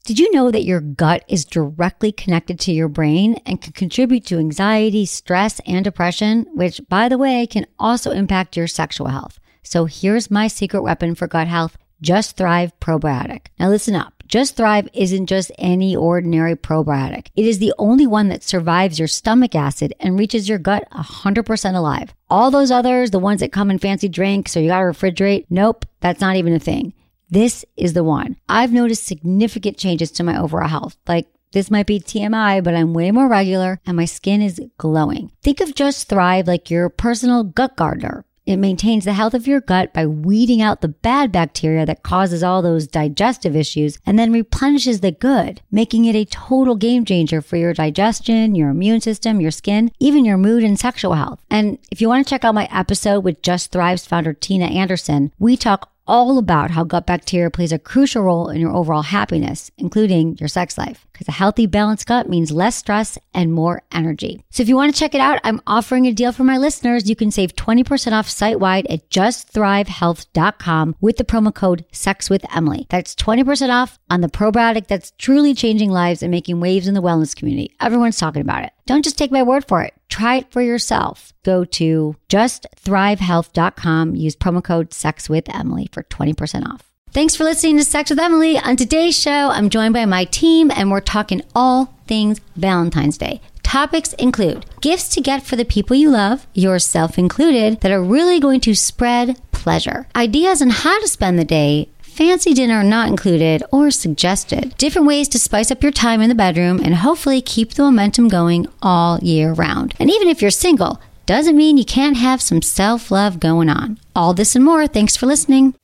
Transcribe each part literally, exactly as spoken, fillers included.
Did you know that your gut is directly connected to your brain and can contribute to anxiety, stress, and depression, which, by the way, can also impact your sexual health? So here's my secret weapon for gut health, Just Thrive Probiotic. Now listen up. Just Thrive isn't just any ordinary probiotic. It is the only one that survives your stomach acid and reaches your gut one hundred percent alive. All those others, the ones that come in fancy drinks or you gotta refrigerate, nope, that's not even a thing. This is the one. I've noticed significant changes to my overall health. Like, this might be T M I, but I'm way more regular and my skin is glowing. Think of Just Thrive like your personal gut gardener. It maintains the health of your gut by weeding out the bad bacteria that causes all those digestive issues and then replenishes the good, making it a total game changer for your digestion, your immune system, your skin, even your mood and sexual health. And if you want to check out my episode with Just Thrive's founder, Tina Anderson, we talk all about how gut bacteria plays a crucial role in your overall happiness, including your sex life. Because a healthy, balanced gut means less stress and more energy. So if you want to check it out, I'm offering a deal for my listeners. You can save twenty percent off site-wide at just thrive health dot com with the promo code SEXWITHEMILY. That's twenty percent off on the probiotic that's truly changing lives and making waves in the wellness community. Everyone's talking about it. Don't just take my word for it. Try it for yourself. Go to just thrive health dot com. Use promo code SEXWITHEMILY for twenty percent off. Thanks for listening to Sex with Emily. On today's show, I'm joined by my team and we're talking all things Valentine's Day. Topics include gifts to get for the people you love, yourself included, that are really going to spread pleasure. Ideas on how to spend the day, fancy dinner not included or suggested. Different ways to spice up your time in the bedroom and hopefully keep the momentum going all year round. And even if you're single, doesn't mean you can't have some self-love going on. All this and more. Thanks for listening.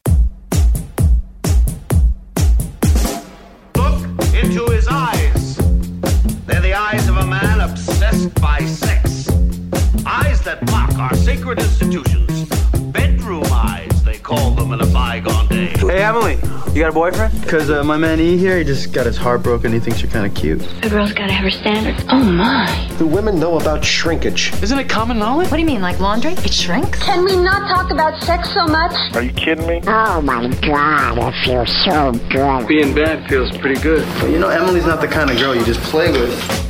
Look into his eyes. They're the eyes of a man obsessed by sex. Eyes that mock our sacred institutions. Bedroom eyes, they call them in a bygone day. Hey, Emily, you got a boyfriend? Because uh, my man E here, he just got his heart broken. He thinks you're kind of cute. A girl's got to have her standards. Oh, my. Do women know about shrinkage? Isn't it common knowledge? What do you mean, like laundry? It shrinks? Can we not talk about sex so much? Are you kidding me? Oh, my God, I feel so good. Being bad feels pretty good. But you know, Emily's not the kind of girl you just play with.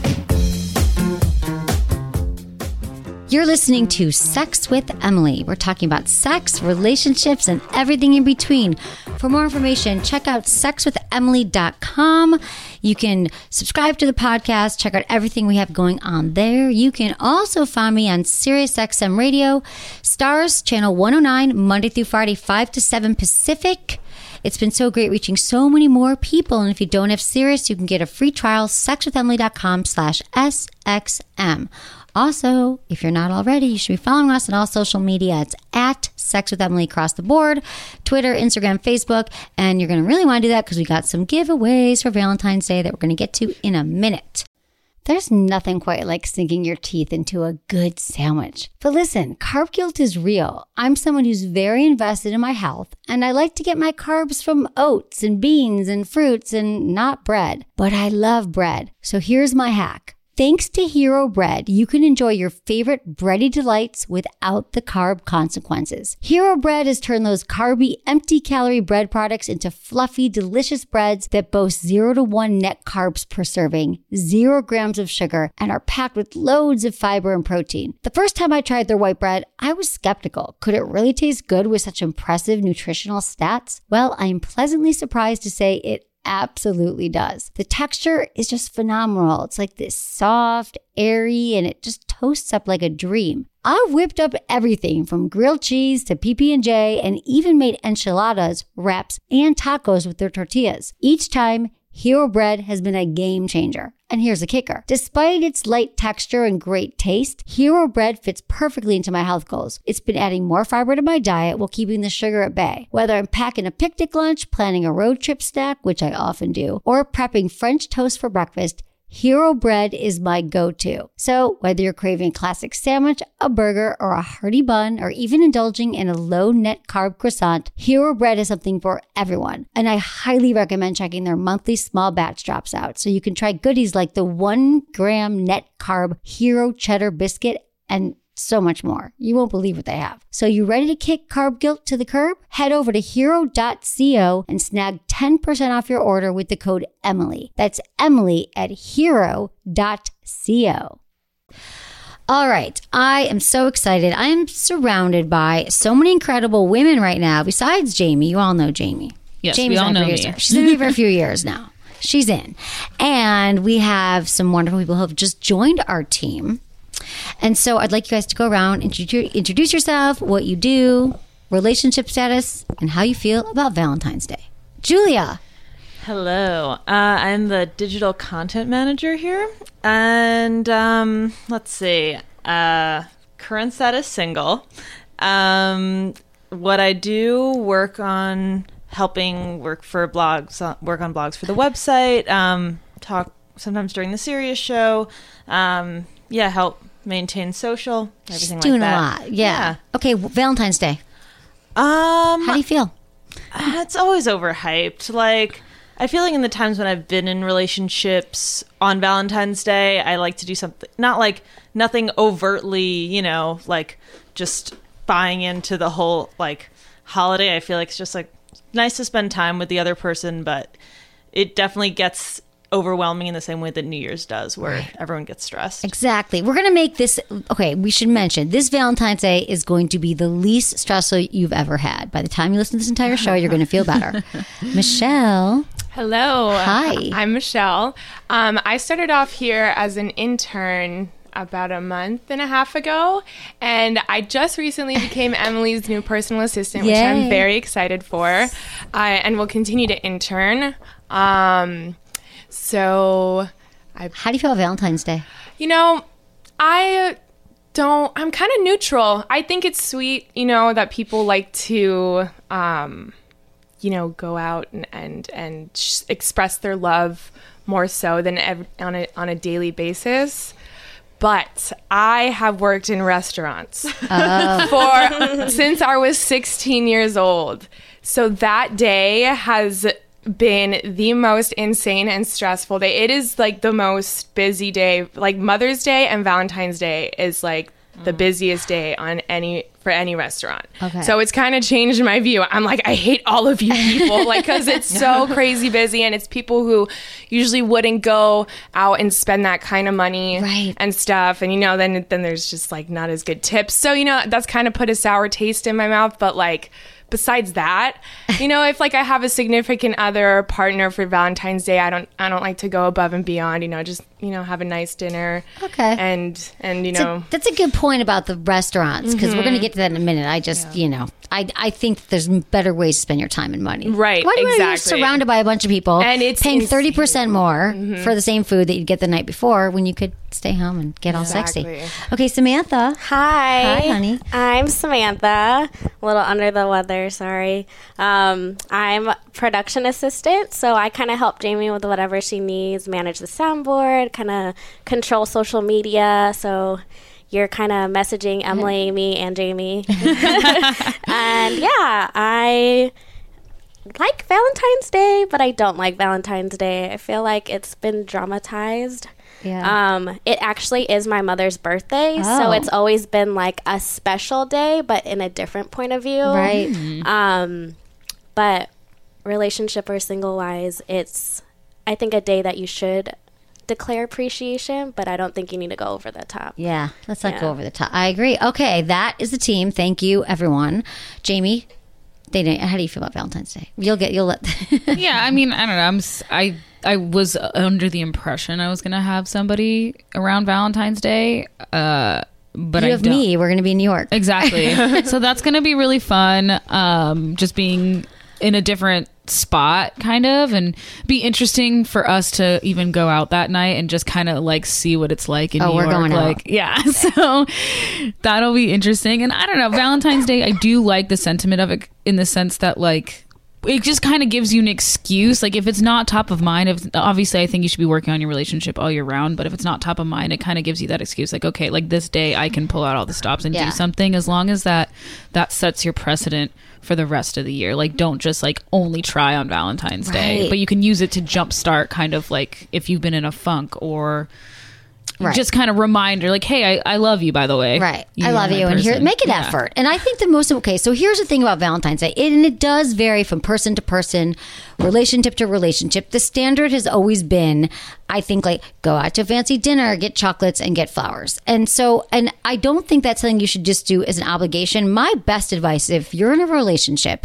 You're listening to Sex with Emily. We're talking about sex, relationships, and everything in between. For more information, check out sex with emily dot com. You can subscribe to the podcast, check out everything we have going on there. You can also find me on SiriusXM Radio, Stars, Channel one oh nine, Monday through Friday, five to seven Pacific. It's been so great reaching so many more people. And if you don't have Sirius, you can get a free trial, sex with emily dot com slash S X M. Also, if you're not already, you should be following us on all social media. It's at Sex with Emily across the board, Twitter, Instagram, Facebook. And you're going to really want to do that because we got some giveaways for Valentine's Day that we're going to get to in a minute. There's nothing quite like sinking your teeth into a good sandwich. But listen, carb guilt is real. I'm someone who's very invested in my health, and I like to get my carbs from oats and beans and fruits and not bread. But I love bread. So here's my hack. Thanks to Hero Bread, you can enjoy your favorite bready delights without the carb consequences. Hero Bread has turned those carby, empty-calorie bread products into fluffy, delicious breads that boast zero to one net carbs per serving, zero grams of sugar, and are packed with loads of fiber and protein. The first time I tried their white bread, I was skeptical. Could it really taste good with such impressive nutritional stats? Well, I am pleasantly surprised to say it absolutely does. The texture is just phenomenal. It's like this soft, airy, and it just toasts up like a dream. I've whipped up everything from grilled cheese to P B and J and even made enchiladas, wraps, and tacos with their tortillas. Each time, Hero Bread has been a game changer. And here's the kicker. Despite its light texture and great taste, Hero Bread fits perfectly into my health goals. It's been adding more fiber to my diet while keeping the sugar at bay. Whether I'm packing a picnic lunch, planning a road trip snack, which I often do, or prepping French toast for breakfast, Hero Bread is my go-to. So whether you're craving a classic sandwich, a burger, or a hearty bun, or even indulging in a low-net carb croissant, Hero Bread is something for everyone. And I highly recommend checking their monthly small batch drops out so you can try goodies like the one gram net carb Hero Cheddar Biscuit and so much more. You won't believe what they have. So you ready to kick carb guilt to the curb? Head over to hero dot co and snag ten percent off your order with the code Emily. That's Emily at hero dot co. All right. I am so excited. I am surrounded by so many incredible women right now. Besides Jamie, you all know Jamie. Yes, Jamie's we all know producer. me. She's been here for a few years now. She's in. And we have some wonderful people who have just joined our team. And so I'd like you guys to go around, introduce, introduce yourself, what you do, relationship status, and how you feel about Valentine's Day. Julia. Hello. Uh, I'm the digital content manager here. And um, let's see. Uh, current status single. Um, what I do, work on helping work for blogs, uh, work on blogs for the website, um, talk sometimes during the Sirius show. Um, yeah, help maintain social, everything She's like doing that. a lot. Yeah. Yeah. Okay, Valentine's Day. Um, How do you feel? It's always overhyped. Like, I feel like in the times when I've been in relationships on Valentine's Day, I like to do something, not like nothing overtly, you know, like just buying into the whole like holiday. I feel like it's just like nice to spend time with the other person, but it definitely gets overwhelming in the same way that New Year's does, where right. everyone gets stressed. Exactly. We're going to make this, okay, we should mention, this Valentine's Day is going to be the least stressful you've ever had. By the time you listen to this entire show, you're going to feel better. Michelle. Hello. Hi. I'm Michelle. Um, I started off here as an intern about a month and a half ago, and I just recently became Emily's new personal assistant, Yay. which I'm very excited for, uh, and will continue to intern. Um, so, I, how do you feel about Valentine's Day? You know, I don't, I'm kind of neutral. I think it's sweet, you know, that people like to, um, you know, go out and, and, and sh- express their love more so than ev- on a, on a daily basis. But I have worked in restaurants oh. for since I was sixteen years old. So that day has been the most insane and stressful day. It is like the most busy day. Like Mother's Day and Valentine's Day is like the busiest day on any for any restaurant. Okay. So it's kind of changed my view. I'm like, I hate all of you people, like, because it's so crazy busy, and it's people who usually wouldn't go out and spend that kind of money right. and stuff. And you know, then then there's just like not as good tips. So you know, that's kind of put a sour taste in my mouth. But like, besides that, you know, if like I have a significant other or partner for Valentine's Day, I don't I don't like to go above and beyond, you know, just, you know, have a nice dinner. Okay. And, and you that's know. A, that's a good point about the restaurants, because mm-hmm. we're going to get to that in a minute. I just, yeah. you know, I I think there's better ways to spend your time and money. Right, Why do exactly. You're surrounded by a bunch of people and it's paying insane. thirty percent more mm-hmm. for the same food that you'd get the night before when you could stay home and get exactly. all sexy. Okay, Samantha. Hi. Hi, honey. I'm Samantha. A little under the weather, sorry. Um, I'm production assistant, so I kind of help Jamie with whatever she needs, manage the soundboard, kind of control social media, so you're kind of messaging Emily, me, and Jamie. And yeah, I like Valentine's Day, but I don't like Valentine's Day. I feel like it's been dramatized. Yeah. Um, it actually is my mother's birthday, oh. so it's always been like a special day, but in a different point of view. Right. Mm-hmm. Um, but relationship or single wise, it's, I think, a day that you should declare appreciation, but I don't think you need to go over the top. Yeah, let's not yeah. go over the top. I agree. Okay, that is the team. Thank you, everyone. Jamie, they didn't, how do you feel about Valentine's Day? You'll get, you'll let. Yeah, I mean, I don't know. I'm, I, I was under the impression I was going to have somebody around Valentine's Day, uh, but you I have don't. me. We're going to be in New York. Exactly. So that's going to be really fun. Um, just being in a different spot, kind of, and be interesting for us to even go out that night and just kind of like see what it's like in oh, New we're York. Going like, out. yeah. So that'll be interesting. And I don't know, Valentine's Day, I do like the sentiment of it in the sense that like it just kind of gives you an excuse. Like if it's not top of mind, if obviously I think you should be working on your relationship all year round, but if it's not top of mind, it kind of gives you that excuse. Like, okay, like this day I can pull out all the stops and yeah. do something, as long as that that sets your precedent for the rest of the year. Like don't just like only try on Valentine's Day, right. but you can use it to jumpstart kind of like if you've been in a funk or Right. just kind of reminder, like, hey, I, I love you, by the way. Right. You I love are my you. And here, person. make an Yeah. effort. And I think the most, okay, so here's the thing about Valentine's Day. It, and it does vary from person to person, relationship to relationship. The standard has always been, I think, like, go out to a fancy dinner, get chocolates, and get flowers. And so, and I don't think that's something you should just do as an obligation. My best advice, if you're in a relationship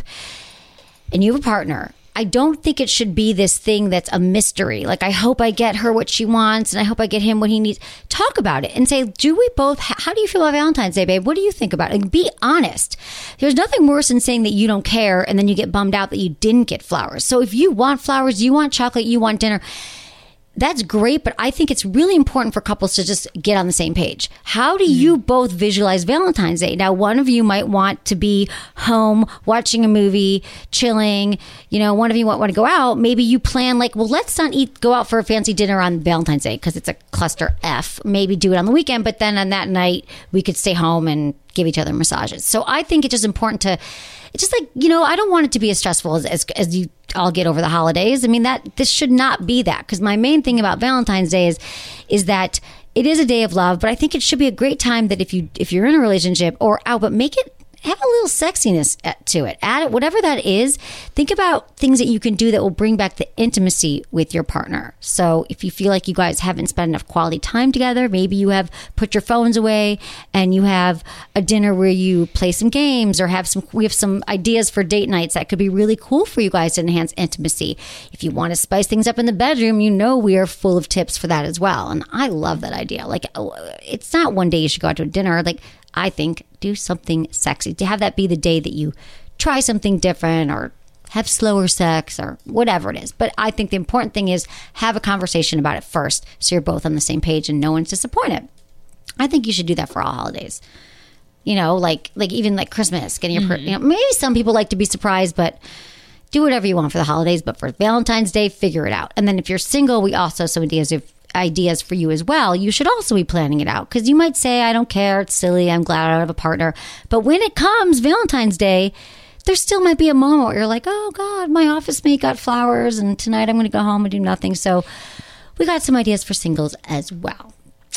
and you have a partner, I don't think it should be this thing that's a mystery. Like, I hope I get her what she wants and I hope I get him what he needs. Talk about it and say, do we both, how do you feel about Valentine's Day, babe? What do you think about it? Like, be honest. There's nothing worse than saying that you don't care and then you get bummed out that you didn't get flowers. So if you want flowers, you want chocolate, you want dinner, that's great, but I think it's really important for couples to just get on the same page. How do you both visualize Valentine's Day? Now, one of you might want to be home watching a movie, chilling. You know, one of you might want to go out. Maybe you plan like, well, let's not eat, go out for a fancy dinner on Valentine's Day because it's a cluster F. Maybe do it on the weekend, but then on that night we could stay home and give each other massages. So I think it's just important to, it's just like, you know, I don't want it to be as stressful as, as, as you all get over the holidays. I mean, that this should not be that, because my main thing about Valentine's Day is, is that it is a day of love, but I think it should be a great time that if you, if you're in a relationship or out, but make it, have a little sexiness to it. Add it, whatever that is. Think about things that you can do that will bring back the intimacy with your partner. So if you feel like you guys haven't spent enough quality time together, maybe you have put your phones away and you have a dinner where you play some games or have some, we have some ideas for date nights that could be really cool for you guys to enhance intimacy. If you want to spice things up in the bedroom, you know we are full of tips for that as well. And I love that idea. Like, it's not one day you should go out to a dinner. Like, I think do something sexy. To have that be the day that you try something different or have slower sex or whatever it is. But I think the important thing is have a conversation about it first so you're both on the same page and no one's disappointed. I think you should do that for all holidays. You know, like like even like Christmas, getting your, mm-hmm. you know, maybe some people like to be surprised, but do whatever you want for the holidays. But for Valentine's Day, figure it out. And then if you're single, we also have some ideas of ideas for you as well. You should also be planning it out, because you might say, I don't care, it's silly, I'm glad I don't have a partner. But when it comes Valentine's Day, there still might be a moment where you're like, oh God, my office mate got flowers and tonight I'm going to go home and do nothing. So we got some ideas for singles as well.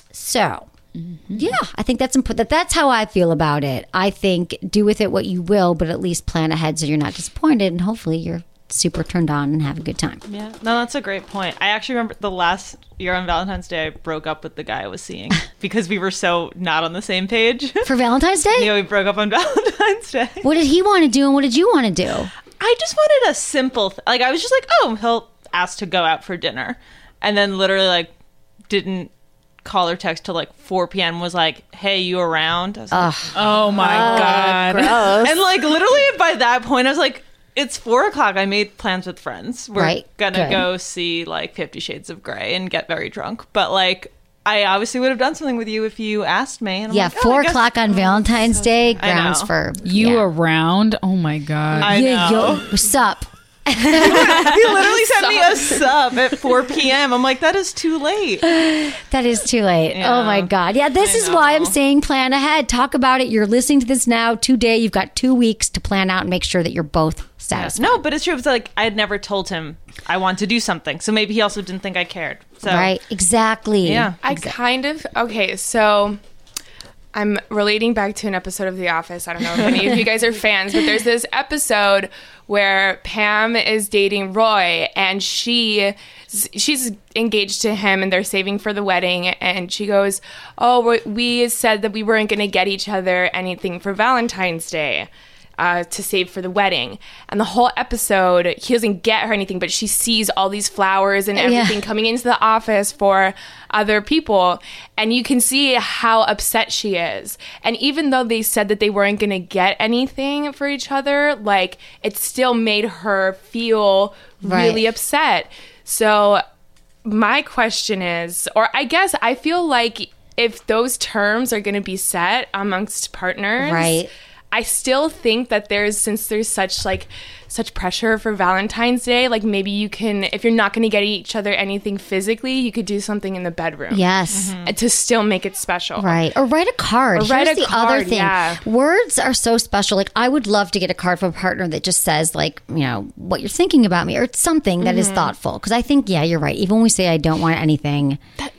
So mm-hmm. yeah, I think that's important. That that's how I feel about it. I think do with it what you will, but at least plan ahead so you're not disappointed and hopefully you're super turned on and have a good time. Yeah, no, that's a great point. I actually remember the last year on Valentine's Day, I broke up with the guy I was seeing because we were so not on the same page. For Valentine's Day? Yeah, we broke up on Valentine's Day. What did he want to do and what did you want to do? I just wanted a simple, th- like I was just like, oh, he'll ask to go out for dinner. And then literally like didn't call or text till like four p.m. was like, hey, you around? I was like, oh my uh, God. Gross. And like literally by that point, I was like, it's four o'clock. I made plans with friends. We're right. gonna Good. go see like Fifty Shades of Grey and get very drunk. But like, I obviously would have done something with you if you asked me. And I'm yeah, like, oh, four I guess- o'clock on Valentine's Day grounds for You yeah. around? Oh my God. I yeah, know. Yo, what's up? He literally sent me a sub at four p.m. I'm like, that is too late. That is too late. Yeah. Oh my God. Yeah, this I is why I'm know. saying plan ahead. Talk about it. You're listening to this now today. You've got two weeks to plan out and make sure that you're both satisfied. No, but it's true. It's like I had never told him I want to do something, so maybe he also didn't think I cared. So Right, exactly. yeah, I kind of, okay, so I'm relating back to an episode of The Office. I don't know if any of you guys are fans, but there's this episode where Pam is dating Roy and she she's engaged to him and they're saving for the wedding, and she goes, oh, we said that we weren't going to get each other anything for Valentine's Day. Uh, to save for the wedding. And the whole episode, he doesn't get her anything, but she sees all these flowers and everything Yeah. coming into the office for other people. And you can see how upset she is. And even though they said that they weren't going to get anything for each other, like, it still made her feel really Right. upset. So my question is, or I guess I feel like if those terms are going to be set amongst partners, Right. I still think that there's, since there's such like such pressure for Valentine's Day, like maybe you can, if you're not going to get each other anything physically, you could do something in the bedroom. Yes. And to still make it special. Right. Or write a card. Or write Here's a the other card, thing. yeah. Words are so special. Like, I would love to get a card from a partner that just says, like, you know, what you're thinking about me, or something that is thoughtful. Because I think, yeah, you're right. Even when we say I don't want anything,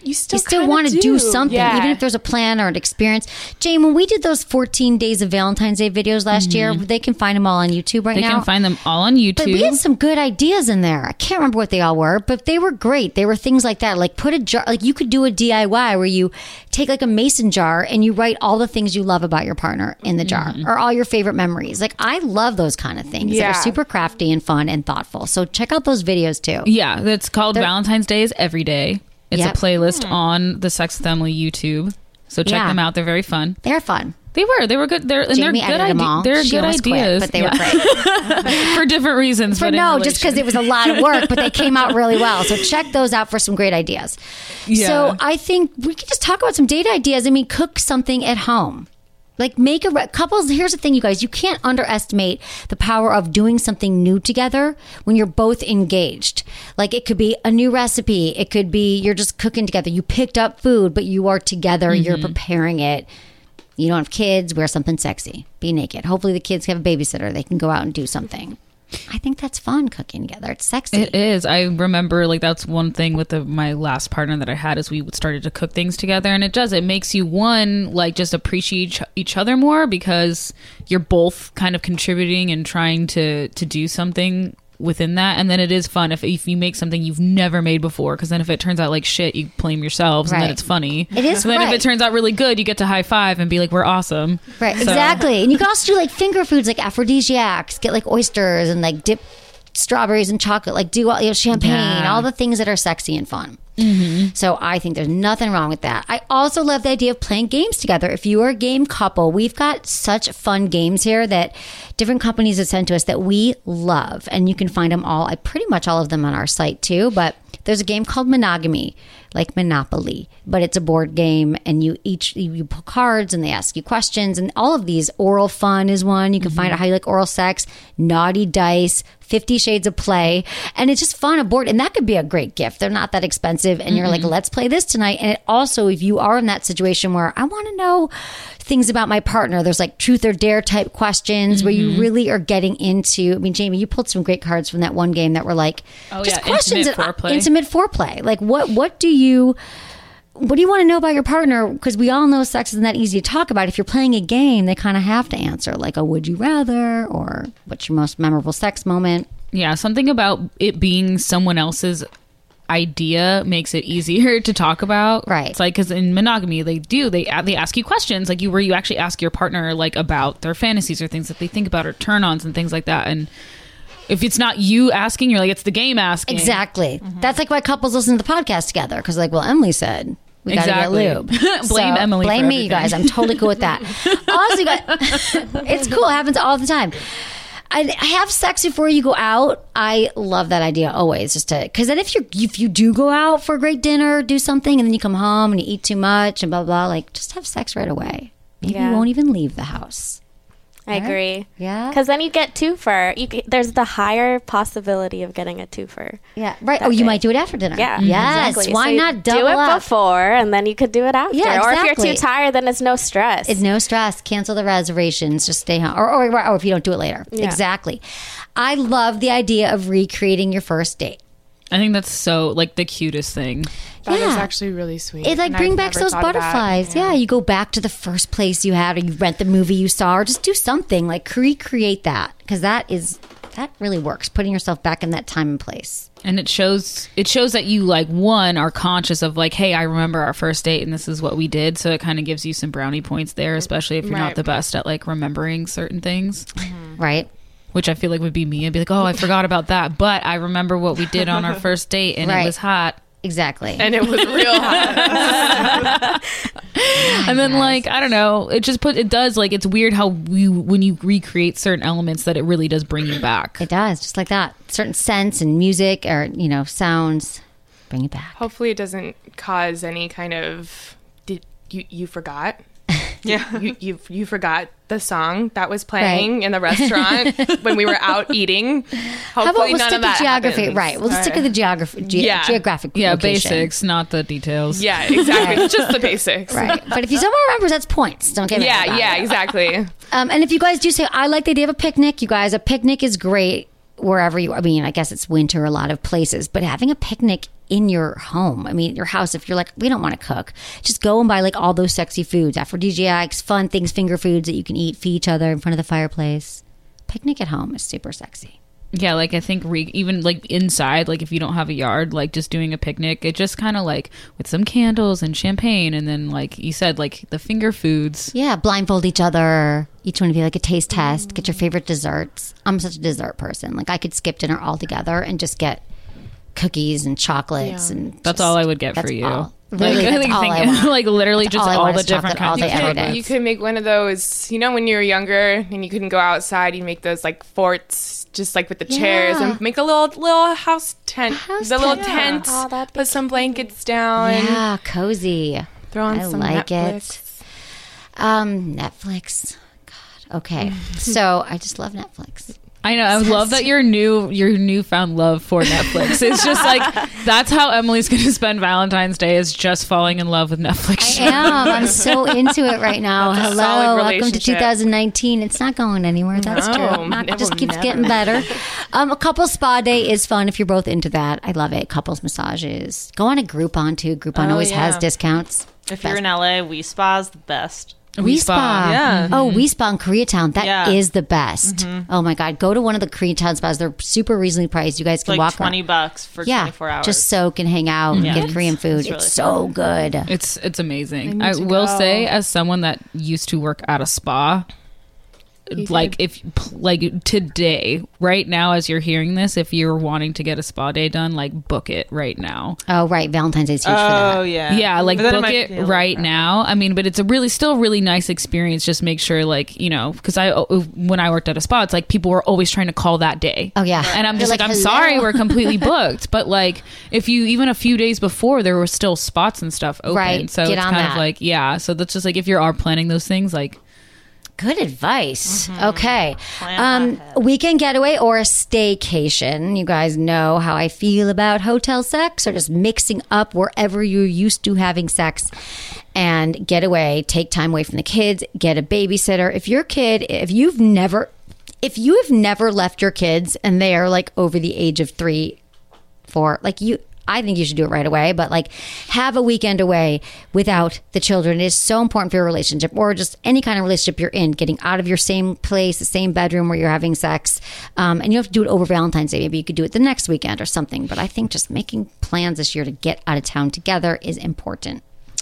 you still, you still kinda want to do. do something, yeah. even if there's a plan or an experience. Jane, when we did those fourteen days of Valentine's Day videos last mm-hmm. year, they can find them all on YouTube right they now. They can find them all on YouTube. But we had some good ideas in there. I can't remember what they all were, but they were great. They were things like that. Like put a jar, like you could do a D I Y where you take like a mason jar and you write all the things you love about your partner in the jar mm-hmm. or all your favorite memories. Like I love those kind of things yeah. that are super crafty and fun and thoughtful. So check out those videos too. Yeah, that's called They're, Valentine's Day is Every Day. It's yep. a playlist mm. on the Sex with Emily YouTube. So check yeah. them out. They're very fun. They're fun. They were. They were good. They're, and Jamie they're good edited them all. They're she good ideas. Quit, but they yeah. were great. For different reasons. For but no, just because it was a lot of work, but they came out really well. So check those out for some great ideas. Yeah. So I think we could just talk about some date ideas. I mean, cook something at home. Like make a re- couples. Here's the thing, you guys. You can't underestimate the power of doing something new together when you're both engaged. Like it could be a new recipe. It could be you're just cooking together. You picked up food, but you are together. Mm-hmm. You're preparing it. You don't have kids. Wear something sexy. Be naked. Hopefully the kids have a babysitter. They can go out and do something. I think that's fun cooking together. It's sexy. It is. I remember like that's one thing with the, my last partner that I had is we started to cook things together, and it does. It makes you one like just appreciate each, each other more because you're both kind of contributing and trying to to do something within that. And then it is fun if, if you make something you've never made before, because then if it turns out like shit, you blame yourselves right. and then it's funny. It is. So then right. if it turns out really good, you get to high five and be like, we're awesome. Right. So. Exactly. And you can also do like finger foods like aphrodisiacs, get like oysters and like dip strawberries and chocolate, like do all, you know, champagne, yeah. all the things that are sexy and fun. Mm-hmm. So I think there's nothing wrong with that. I also love the idea of playing games together. If you are a game couple, we've got such fun games here that different companies have sent to us that we love. And you can find them all, I pretty much all of them on our site too. But there's a game called Monogamy, like Monopoly, but it's a board game, and you each you pull cards and they ask you questions, and all of these. Oral Fun is one. You can mm-hmm. find out how you like oral sex. Naughty Dice, Fifty Shades of Play, and it's just fun. A board, and that could be a great gift. They're not that expensive, and mm-hmm. you're like, let's play this tonight. And it also, if you are in that situation where I want to know things about my partner, there's like truth or dare type questions mm-hmm. where you really are getting into. I mean, Jamie, you pulled some great cards from that one game that were like oh, just yeah. questions, intimate foreplay. Intimate foreplay. Like what? What do you? What do you want to know about your partner? Because we all know sex isn't that easy to talk about. If you're playing a game, they kind of have to answer like a would you rather or what's your most memorable sex moment. Yeah, something about it being someone else's idea makes it easier to talk about. Right. It's like, because in monogamy, they do, they they ask you questions, like you where you actually ask your partner like about their fantasies or things that they think about or turn-ons and things like that. And if it's not you asking, you're like, it's the game asking. Exactly. Mm-hmm. That's like why couples listen to the podcast together. Because like, well, Emily said, we exactly. gotta get lube. Blame so, Emily. Blame for me, everything. you guys. I'm totally cool with that. Also, you guys, it's cool. It happens all the time. I have sex before you go out. I love that idea always. Just to, because then if you if you do go out for a great dinner, do something, and then you come home and you eat too much and blah blah, blah like just have sex right away. Maybe yeah. you won't even leave the house. I right? agree. Yeah. Because then you get twofer. You get, there's the higher possibility of getting a twofer. Yeah. Right. Oh, you day. might do it after dinner. Yeah. Yes. Exactly. Why so not double do it up? before, and then you could do it after. Yeah, exactly. Or if you're too tired, then it's no stress. It's no stress. Cancel the reservations. Just stay home. Or, or, or if you don't do it later. Yeah. Exactly. I love the idea of recreating your first date. I think that's so, like, the cutest thing. That yeah. is actually really sweet. It, like, and bring I've back never those butterflies. Yeah. yeah, you go back to the first place you had, or you rent the movie you saw, or just do something. Like, recreate that. Because that is, that really works. Putting yourself back in that time and place. And it shows, it shows that you, like, one, are conscious of, like, hey, I remember our first date, and this is what we did. So it kind of gives you some brownie points there, especially if you're right. not the best at, like, remembering certain things. Mm-hmm. Right. Which I feel like would be me. I'd be like, oh, I forgot about that. But I remember what we did on our first date, and right. it was hot. Exactly. And it was real hot. And then, like, I don't know. It just put, it does, like, it's weird how we, when you recreate certain elements, that it really does bring you back. It does. Just like that. Certain scents and music or, you know, sounds bring it back. Hopefully it doesn't cause any kind of, did you, you forgot? Yeah, you, you you forgot the song that was playing right. in the restaurant when we were out eating. Hopefully, How about we'll none stick of that to geography, happens. right? We'll just stick to the geography, ge- yeah. geographic, yeah, location. Basics, not the details. Yeah, exactly, right. just the basics, right? But if you someone remembers, that's points. Don't get me yeah, about yeah, it. exactly. Um, and if you guys do say, I like the idea of a picnic, you guys, a picnic is great wherever you. I mean, I guess it's winter a lot of places, but having a picnic in your home. I mean, your house, if you're like, we don't want to cook, just go and buy like all those sexy foods, aphrodisiacs, fun things, finger foods that you can eat, feed each other in front of the fireplace. Picnic at home is super sexy. Yeah, like I think re- even like inside, like if you don't have a yard, like just doing a picnic, it just kind of like with some candles and champagne, and then like you said, like the finger foods. Yeah, blindfold each other. Each one of you like a taste test. Get your favorite desserts. I'm such a dessert person. Like I could skip dinner altogether and just get cookies and chocolates, Yeah. and That's just- all I would get that's for you. all. Really, Like, that's I all think- I want. like literally That's just all I all, want the is different chocolate all kinds day, of every day. You could make one of those, you know, when you were younger and you couldn't go outside, you make those like forts, just like with the chairs, Yeah. and make a little little house tent, house the little tent. tent. Oh, that'd be put some blankets down. Yeah, cozy. Throw on I some like Netflix. it. Um, Netflix. God. Okay. So I just love Netflix. I know. I love that your new your newfound love for Netflix. It's just like that's how Emily's going to spend Valentine's Day, is just falling in love with Netflix. I am. I'm so into it right now. That's a Hello, solid welcome to relationship. two thousand nineteen. It's not going anywhere. That's No, true. Not, it it just will keeps never. getting better. Um, a couples spa day is fun if you're both into that. I love it. Couples massages. Go on a Groupon too. Groupon Oh, always has yeah. discounts. If you're in L A, We Spa's the best. We Spa. Yeah. Oh, We Spa in Koreatown. That is Yeah. the best. Oh my God. Go to one of the Koreatown spas. They're super reasonably priced. You guys It's can like walk twenty around. bucks for Yeah. twenty-four hours. Just soak and hang out and Yeah. get Korean food. It's It's, really so good. It's it's amazing. I I, need to will go. say, as someone that used to work at a spa, like if like today, right now, as you're hearing this, if you're wanting to get a spa day done, like book it right now. Oh, right. Valentine's Day is huge for that. Oh yeah, Yeah, like But then book might it be a little right crowded. now. I mean, but it's a really still really nice experience. Just make sure, like, you know, because I when I worked at a spa, it's like people were always trying to call that day. Oh, yeah. And I'm You're just like, like, I'm "Hello?" sorry, we're completely booked. But like, if you even a few days before, there were still spots and stuff open. Right, So get it's on kind that. of like, yeah. So that's just like if you are planning those things, like. Good advice. Mm-hmm. Okay. Plan Um, ahead. weekend getaway or a staycation. You guys know how I feel about hotel sex or just mixing up wherever you're used to having sex, and get away. Take time away from the kids. Get a babysitter. If your kid, if you've never, if you have never left your kids and they are like over the age of three, four, like you, I think you should do it right away, but like have a weekend away without the children. It is so important for your relationship, or just any kind of relationship you're in, getting out of your same place, the same bedroom where you're having sex. Um, and you don't have to do it over Valentine's Day. Maybe you could do it the next weekend or something. But I think just making plans this year to get out of town together is important.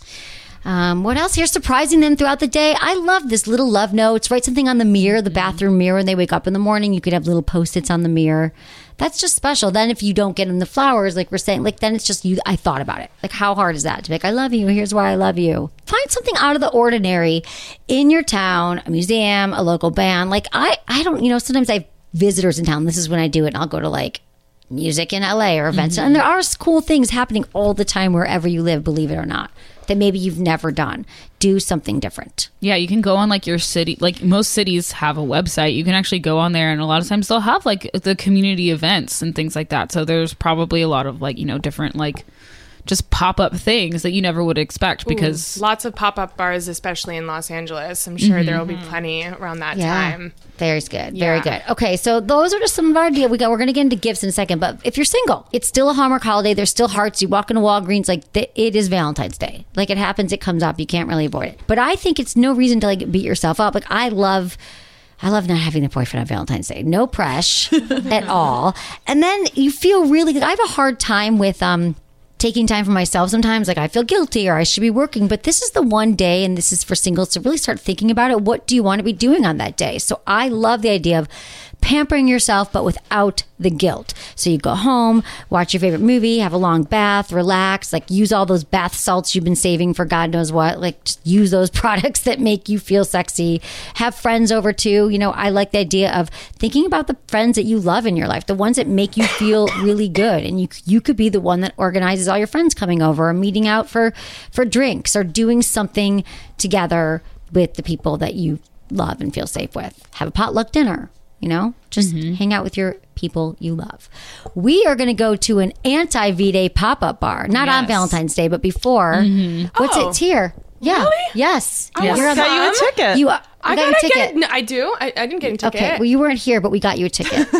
Um, what else? You're surprising them throughout the day. I love this little love notes. Write something on the mirror, the bathroom mirror, when they wake up in the morning. You could have little post-its on the mirror. That's just special. Then if you don't get them the flowers, like we're saying, like then it's just you. I thought about it. Like how hard is that to be like, I love you. Here's why I love you. Find something out of the ordinary in your town, a museum, a local band. Like I, I don't, you know, sometimes I have visitors in town. This is when I do it. And I'll go to like music in L A or events. And there are cool things happening all the time wherever you live, believe it or not, that maybe you've never done. Do something different. Yeah, you can go on like your city, like most cities have a website. You can actually go on there, and a lot of times they'll have like the community events and things like that. So there's probably a lot of like, you know, different like just pop-up things that you never would expect, because Ooh, lots of pop-up bars, especially in Los Angeles. I'm sure there will be plenty around that time. Very good. Very Yeah. good. Okay, so those are just some of our ideas. We got. We're going to get into gifts in a second, but if you're single, it's still a Hallmark holiday. There's still hearts. You walk into Walgreens, like th- it is Valentine's Day. Like it happens, it comes up. You can't really avoid it. But I think it's no reason to like beat yourself up. Like I love. I love not having a boyfriend on Valentine's Day. No pressure at all. And then you feel really. I have a hard time with um. taking time for myself sometimes. Like I feel guilty or I should be working, but this is the one day, and this is for singles to really start thinking about it. What do you want to be doing on that day? So I love the idea of pampering yourself, but without the guilt. So you go home, watch your favorite movie, have a long bath, relax, like use all those bath salts you've been saving for God knows what. Like just use those products that make you feel sexy. Have friends over too. You know, I like the idea of thinking about the friends that you love in your life, the ones that make you feel really good. And you you could be the one that organizes all your friends coming over or meeting out for, for drinks or doing something together with the people that you love and feel safe with. Have a potluck dinner. You know, just hang out with your people you love. We are going to go to an anti-V-Day pop-up bar. Not on Yes. Valentine's Day, but before. What's Oh. it? It's here. Yeah. Really? Yes. I You're got on- you a ticket. You, uh, I we got gotta your ticket. get. No, I do. I, I didn't get a ticket. Okay. Well, you weren't here, but we got you a ticket.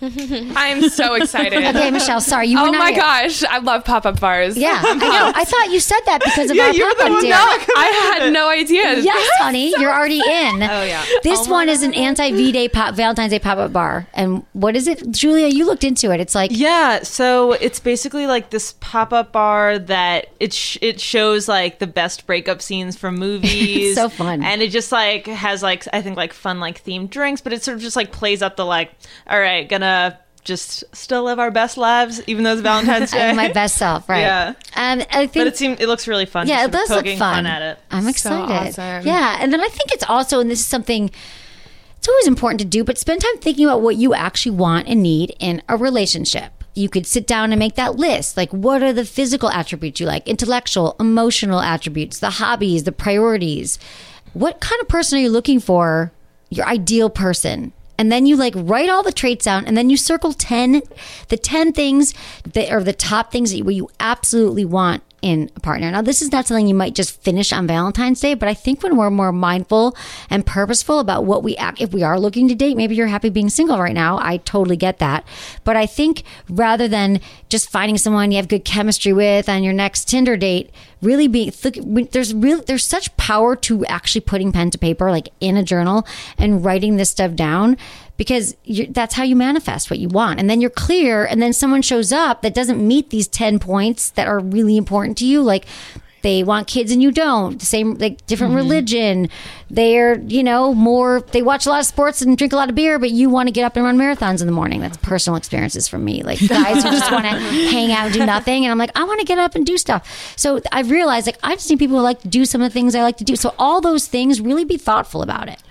I'm so excited. Okay, Michelle, sorry. You were oh not my here. gosh, I love pop-up bars. Yeah, I know. I thought you said that because of Yeah, our you were the pop-up one deal. that- No, I had no idea. Yes, honey, you're already in. Oh, yeah. This one is an anti-V-Day pop, Valentine's Day pop-up bar. And what is it? Julia, you looked into it. It's like... Yeah, so it's basically like this pop-up bar that it sh- it shows like the best breakup scenes from movies. So fun. And it just like has like I think like fun like themed drinks, but it sort of just like plays up the like, all right, gonna just still live our best lives even though it's Valentine's Day. I'm my best self, right? Yeah. Um, I think, But it seems it looks really fun. yeah, just it sort of does look poking fun. at it. I'm So excited. awesome. Yeah, and then I think it's also, and this is something it's always important to do, but spend time thinking about what you actually want and need in a relationship. You could sit down and make that list. Like, what are the physical attributes you like? Intellectual, emotional attributes, the hobbies, the priorities. What kind of person are you looking for? Your ideal person. And then you like write all the traits down, and then you circle ten, the ten things that are the top things that you, what you absolutely want in a partner. Now, this is not something you might just finish on Valentine's Day, but I think when we're more mindful and purposeful about what we act, if we are looking to date, maybe you're happy being single right now. I totally get that. But I think rather than just finding someone you have good chemistry with on your next Tinder date, really be, there's really, there's such power to actually putting pen to paper, like in a journal and writing this stuff down. Because you're, that's how you manifest what you want. And then you're clear, and then someone shows up that doesn't meet these ten points that are really important to you. Like they want kids and you don't. The same, like different Mm-hmm. religion. They're, you know, more, they watch a lot of sports and drink a lot of beer, but you want to get up and run marathons in the morning. That's personal experiences from me. Like guys who just want to hang out and do nothing. And I'm like, I want to get up and do stuff. So I've realized like I just need people who like to do some of the things I like to do. So all those things, really be thoughtful about it.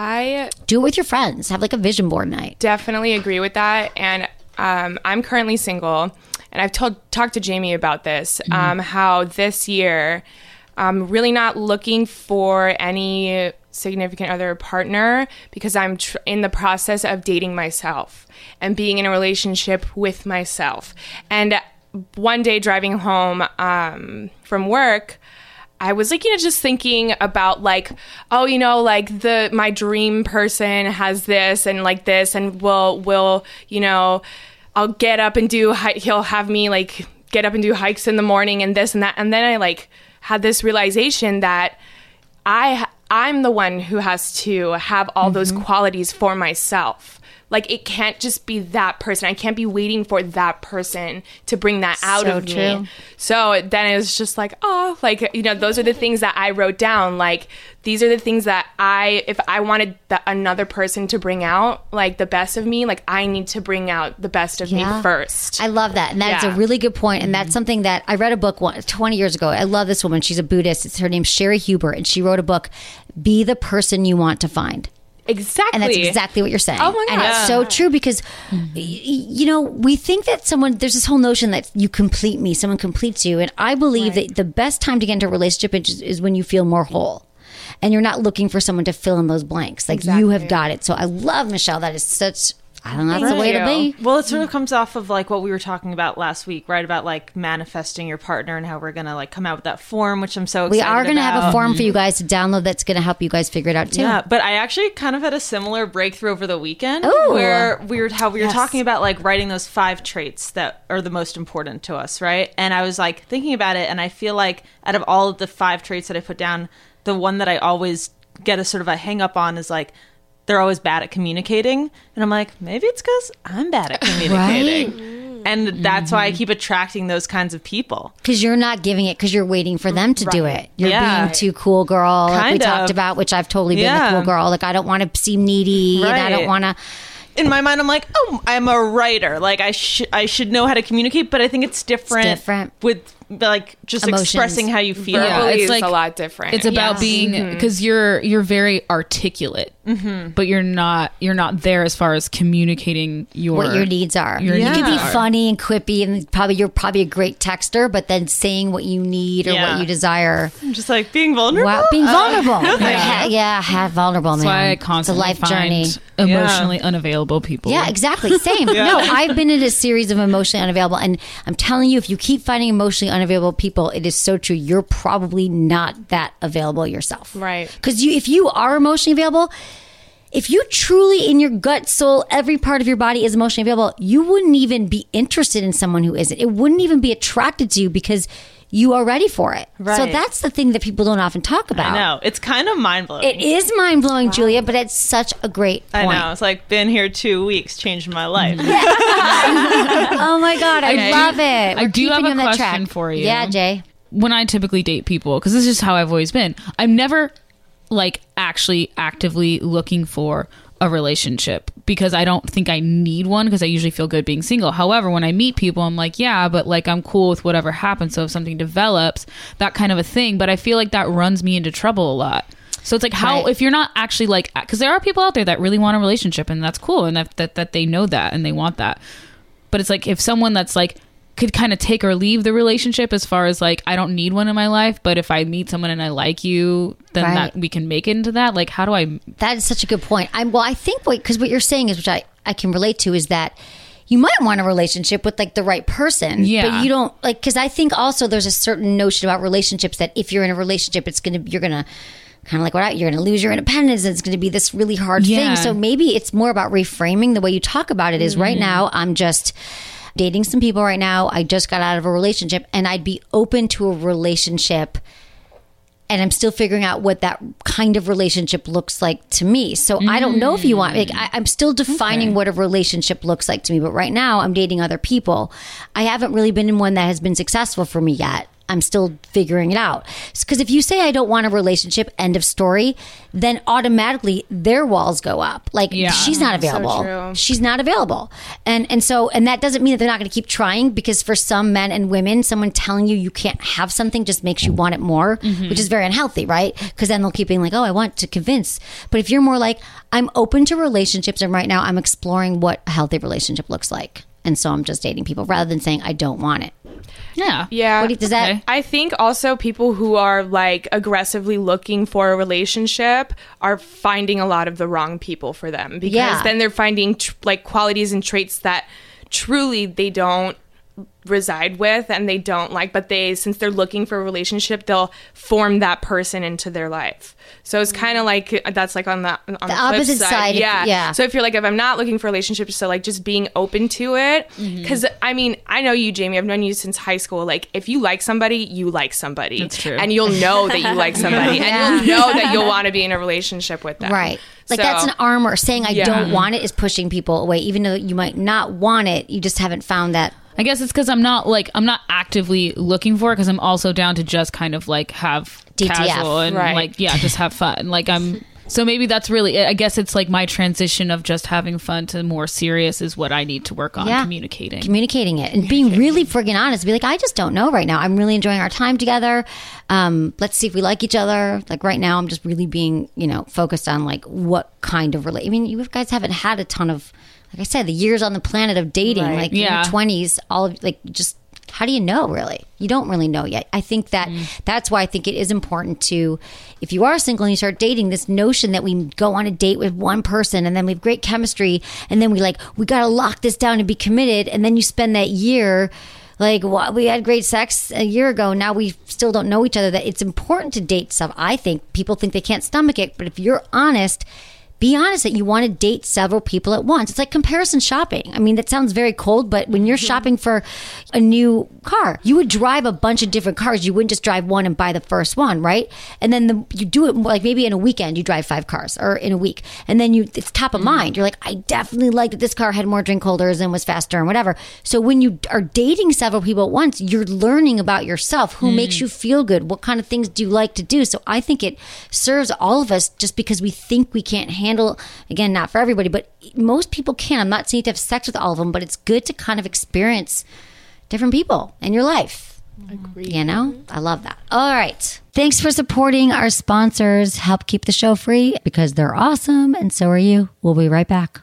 I do it with your friends. Have like a vision board night. Definitely agree with that. And um, I'm currently single, and I've told talked to Jamie about this. Mm-hmm. Um, how this year, I'm really not looking for any significant other partner because I'm tr- in the process of dating myself and being in a relationship with myself. And one day driving home um, from work, I was like, you know, just thinking about like, oh, you know, like the my dream person has this and like this, and will will you know, I'll get up and do. He'll have me like get up and do hikes in the morning and this and that, and then I like had this realization that I I'm the one who has to have all mm-hmm. those qualities for myself. Like, it can't just be that person. I can't be waiting for that person to bring that out So of true. me. So then it was just like, oh, like, you know, those are the things that I wrote down. Like, these are the things that I, if I wanted the, another person to bring out, like, the best of me, like, I need to bring out the best of Yeah. me first. I love that. And that's Yeah. a really good point. And that's something that I read a book one, twenty years ago. I love this woman. She's a Buddhist. It's her name's Sherry Huber. And she wrote a book, Be the Person You Want to Find. Exactly. And that's exactly what you're saying. Oh my And God. it's so true because, y- you know, we think that someone, there's this whole notion that you complete me, someone completes you. And I believe Right. that the best time to get into a relationship is, is when you feel more whole. And you're not looking for someone to fill in those blanks. Like you have Exactly. got it. So I love Michelle. That is such, I don't know, that's the way to you. be. Well, it sort of comes off of like what we were talking about last week, right? About like manifesting your partner and how we're gonna like come out with that form, which I'm so We excited are going to have a about. form for you guys to download that's going to help you guys figure it out too. Yeah, but I actually kind of had a similar breakthrough over the weekend Ooh. where we were how we were Yes. talking about like writing those five traits that are the most important to us, right? And I was like thinking about it, and I feel like out of all of the five traits that I put down, the one that I always get a sort of a hang up on is like they're always bad at communicating. And I'm like, maybe it's because I'm bad at communicating. And that's why I keep attracting those kinds of people. Because you're not giving it because you're waiting for them to do it. You're Yeah. being too cool girl, like we Kind talked of. about, which I've totally been Yeah. the cool girl. Like I don't want to seem needy and I don't Right. want to. In my mind, I'm like, oh, I'm a writer. Like I should, I should know how to communicate. But I think it's different, different. with like just Emotions. expressing how you feel. Yeah, Verbally it's is like- a lot different. It's about Yes. being because you're you're very articulate, but you're not you're not there as far as communicating your What your needs are. Your you can be needs are. funny and quippy, and probably you're probably a great texter, but then saying what you need or Yeah. what you desire. I'm just like being vulnerable. Wow, being Uh, vulnerable. no, thank yeah, you. yeah, have vulnerable, That's man. why I It's a constantly life find journey. emotionally unavailable people. Yeah, exactly. Same. No, I've been in a series of emotionally unavailable, and I'm telling you, if you keep finding emotionally unavailable people, it is so true. You're probably not that available yourself, Right. Because you, if you are emotionally available, if you truly in your gut, soul, every part of your body is emotionally available, you wouldn't even be interested in someone who isn't. It wouldn't even be attracted to you because you are ready for it. Right. So that's the thing that people don't often talk about. I know. It's kind of mind-blowing. It is mind-blowing, wow. Julia, but it's such a great point. I know. It's like, been here two weeks, changed my life. Oh my God, I okay. love it. We're I do have a on that question track. for you. Yeah, Jay. When I typically date people, because this is just how I've always been, I'm never like actually actively looking for a relationship because I don't think I need one because I usually feel good being single. However, when I meet people, I'm like, yeah, but like I'm cool with whatever happens. So if something develops, that kind of a thing. But I feel like that runs me into trouble a lot. So it's like how, right. if you're not actually like, because there are people out there that really want a relationship and that's cool. And that, that, that they know that and they want that. But it's like if someone that's like, could kind of take or leave the relationship as far as like I don't need one in my life, but if I meet someone and I like you, then right. that we can make it into that. Like how do I? That is such a good point. I'm well. I think what because what you're saying is which I I can relate to is that you might want a relationship with like the right person, yeah. but you don't like because I think also there's a certain notion about relationships that if you're in a relationship, it's gonna you're gonna. kind of like what you're going to lose your independence. It's going to be this really hard yeah. thing. So maybe it's more about reframing the way you talk about it. Is mm-hmm. right now I'm just dating some people right now. I just got out of a relationship and I'd be open to a relationship and I'm still figuring out what that kind of relationship looks like to me. So mm. I don't know if you want, like, I, I'm still defining okay. what a relationship looks like to me. But right now I'm dating other people. I haven't really been in one that has been successful for me yet. I'm still figuring it out. Because if you say I don't want a relationship, end of story, then automatically their walls go up. Like yeah. she's not available. So she's not available. And and so and that doesn't mean that they're not going to keep trying because for some men and women, someone telling you you can't have something just makes you want it more, mm-hmm. which is very unhealthy, right? Because then they'll keep being like, oh, I want to convince. But if you're more like, I'm open to relationships and right now I'm exploring what a healthy relationship looks like. And so I'm just dating people rather than saying I don't want it. Yeah. Yeah. What do you, does that? I think also people who are like aggressively looking for a relationship are finding a lot of the wrong people for them because yeah. then they're finding tr- like qualities and traits that truly they don't reside with and they don't like, but they, since they're looking for a relationship, they'll form that person into their life. So it's kind of like, that's like on the, on the, the opposite flip side. Yeah. yeah. So if you're like, if I'm not looking for a relationship, so like just being open to it. Mm-hmm. Cause I mean, I know you, Jamie, I've known you since high school. Like if you like somebody, you like somebody. That's true. And you'll know that you like somebody yeah. and you'll know that you'll want to be in a relationship with them. Right. Like so, that's an armor. Saying I yeah. don't want it is pushing people away, even though you might not want it. You just haven't found that. I guess it's because I'm not like I'm not actively looking for it because I'm also down to just kind of like have D T F. casual and right. like yeah just have fun. Like I'm so maybe that's really it. I guess it's like my transition of just having fun to more serious is what I need to work on yeah. communicating communicating it and being really friggin' honest. Be like, I just don't know right now. I'm really enjoying our time together. Um, let's see if we like each other. Like right now I'm just really being, you know, focused on like what kind of relate. I mean, you guys haven't had a ton of, like I said, the years on the planet of dating, right. like yeah. in your twenties, all of like just how do you know really? You don't really know yet. I think that mm. that's why I think it is important to, if you are single and you start dating, this notion that we go on a date with one person and then we have great chemistry and then we like, we got to lock this down and be committed. And then you spend that year like, well, we had great sex a year ago. Now we still don't know each other. That it's important to date stuff. I think people think they can't stomach it. But if you're honest, be honest that you want to date several people at once. It's like comparison shopping. I mean, that sounds very cold, but when you're shopping for a new car, you would drive a bunch of different cars. You wouldn't just drive one and buy the first one, right? And then the, you do it like maybe in a weekend, you drive five cars or in a week. And then you it's top of mind. You're like, I definitely liked that this car had more drink holders and was faster and whatever. So when you are dating several people at once, you're learning about yourself. Who mm. makes you feel good? What kind of things do you like to do? So I think it serves all of us just because we think we can't handle, again, not for everybody, but most people can. I'm not saying to have sex with all of them, but it's good to kind of experience different people in your life. Agreed. You know, I love that. All right. Thanks for supporting our sponsors. Help keep the show free because they're awesome. And so are you. We'll be right back.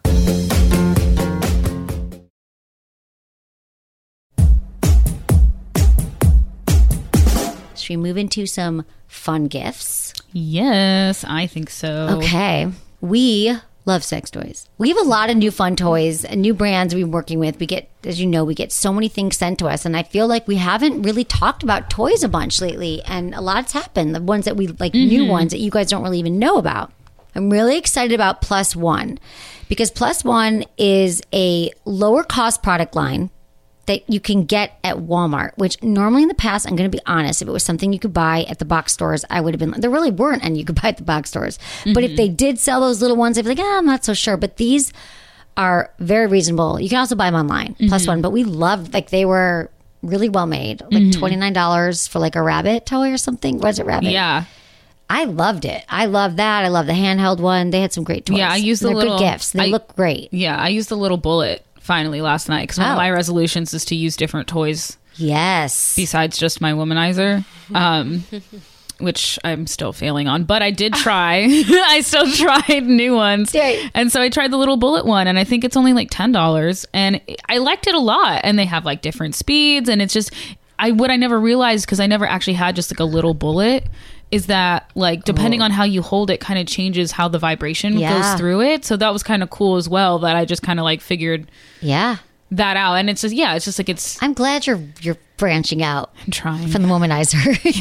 Should we move into some fun gifts? Yes, I think so. Okay. We love sex toys. We have a lot of new fun toys and new brands we've been working with. We get, as you know, we get so many things sent to us. And I feel like we haven't really talked about toys a bunch lately. And a lot's happened. The ones that we like, mm-hmm. new ones that you guys don't really even know about. I'm really excited about Plus One because Plus One is a lower cost product line that you can get at Walmart, which normally in the past, I'm going to be honest, if it was something you could buy at the box stores, I would have been, there really weren't any you could buy at the box stores. Mm-hmm. But if they did sell those little ones, I'd be like, ah, I'm not so sure. But these are very reasonable. You can also buy them online, mm-hmm. Plus One. But we loved, like they were really well made. Like mm-hmm. twenty-nine dollars for like a rabbit toy or something. Was it rabbit? Yeah. I loved it. I love that. I love the handheld one. They had some great toys. Yeah, I used the They're little good gifts. They I, look great. Yeah, I used the little bullet finally last night because one Oh. of my resolutions is to use different toys. Yes. Besides just my womanizer, um, which I'm still failing on, but I did try. I still tried new ones, Right. and so I tried the little bullet one, and I think it's only like ten dollars, and I liked it a lot. And they have like different speeds, and it's just I what I never realized because I never actually had just like a little bullet. Is that like depending Oh. on how you hold it kind of changes how the vibration Yeah. goes through it. So that was kind of cool as well that I just kind of like figured Yeah. that out. And it's just, yeah, it's just like it's I'm glad you're you're branching out I'm trying. from the womanizer.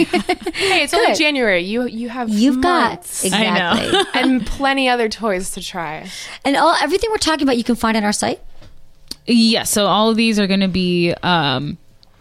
Hey, it's only Good. January. You you have You've got months exactly. I know. and plenty other toys to try. And all everything we're talking about you can find on our site. Yeah, so all of these are going to be um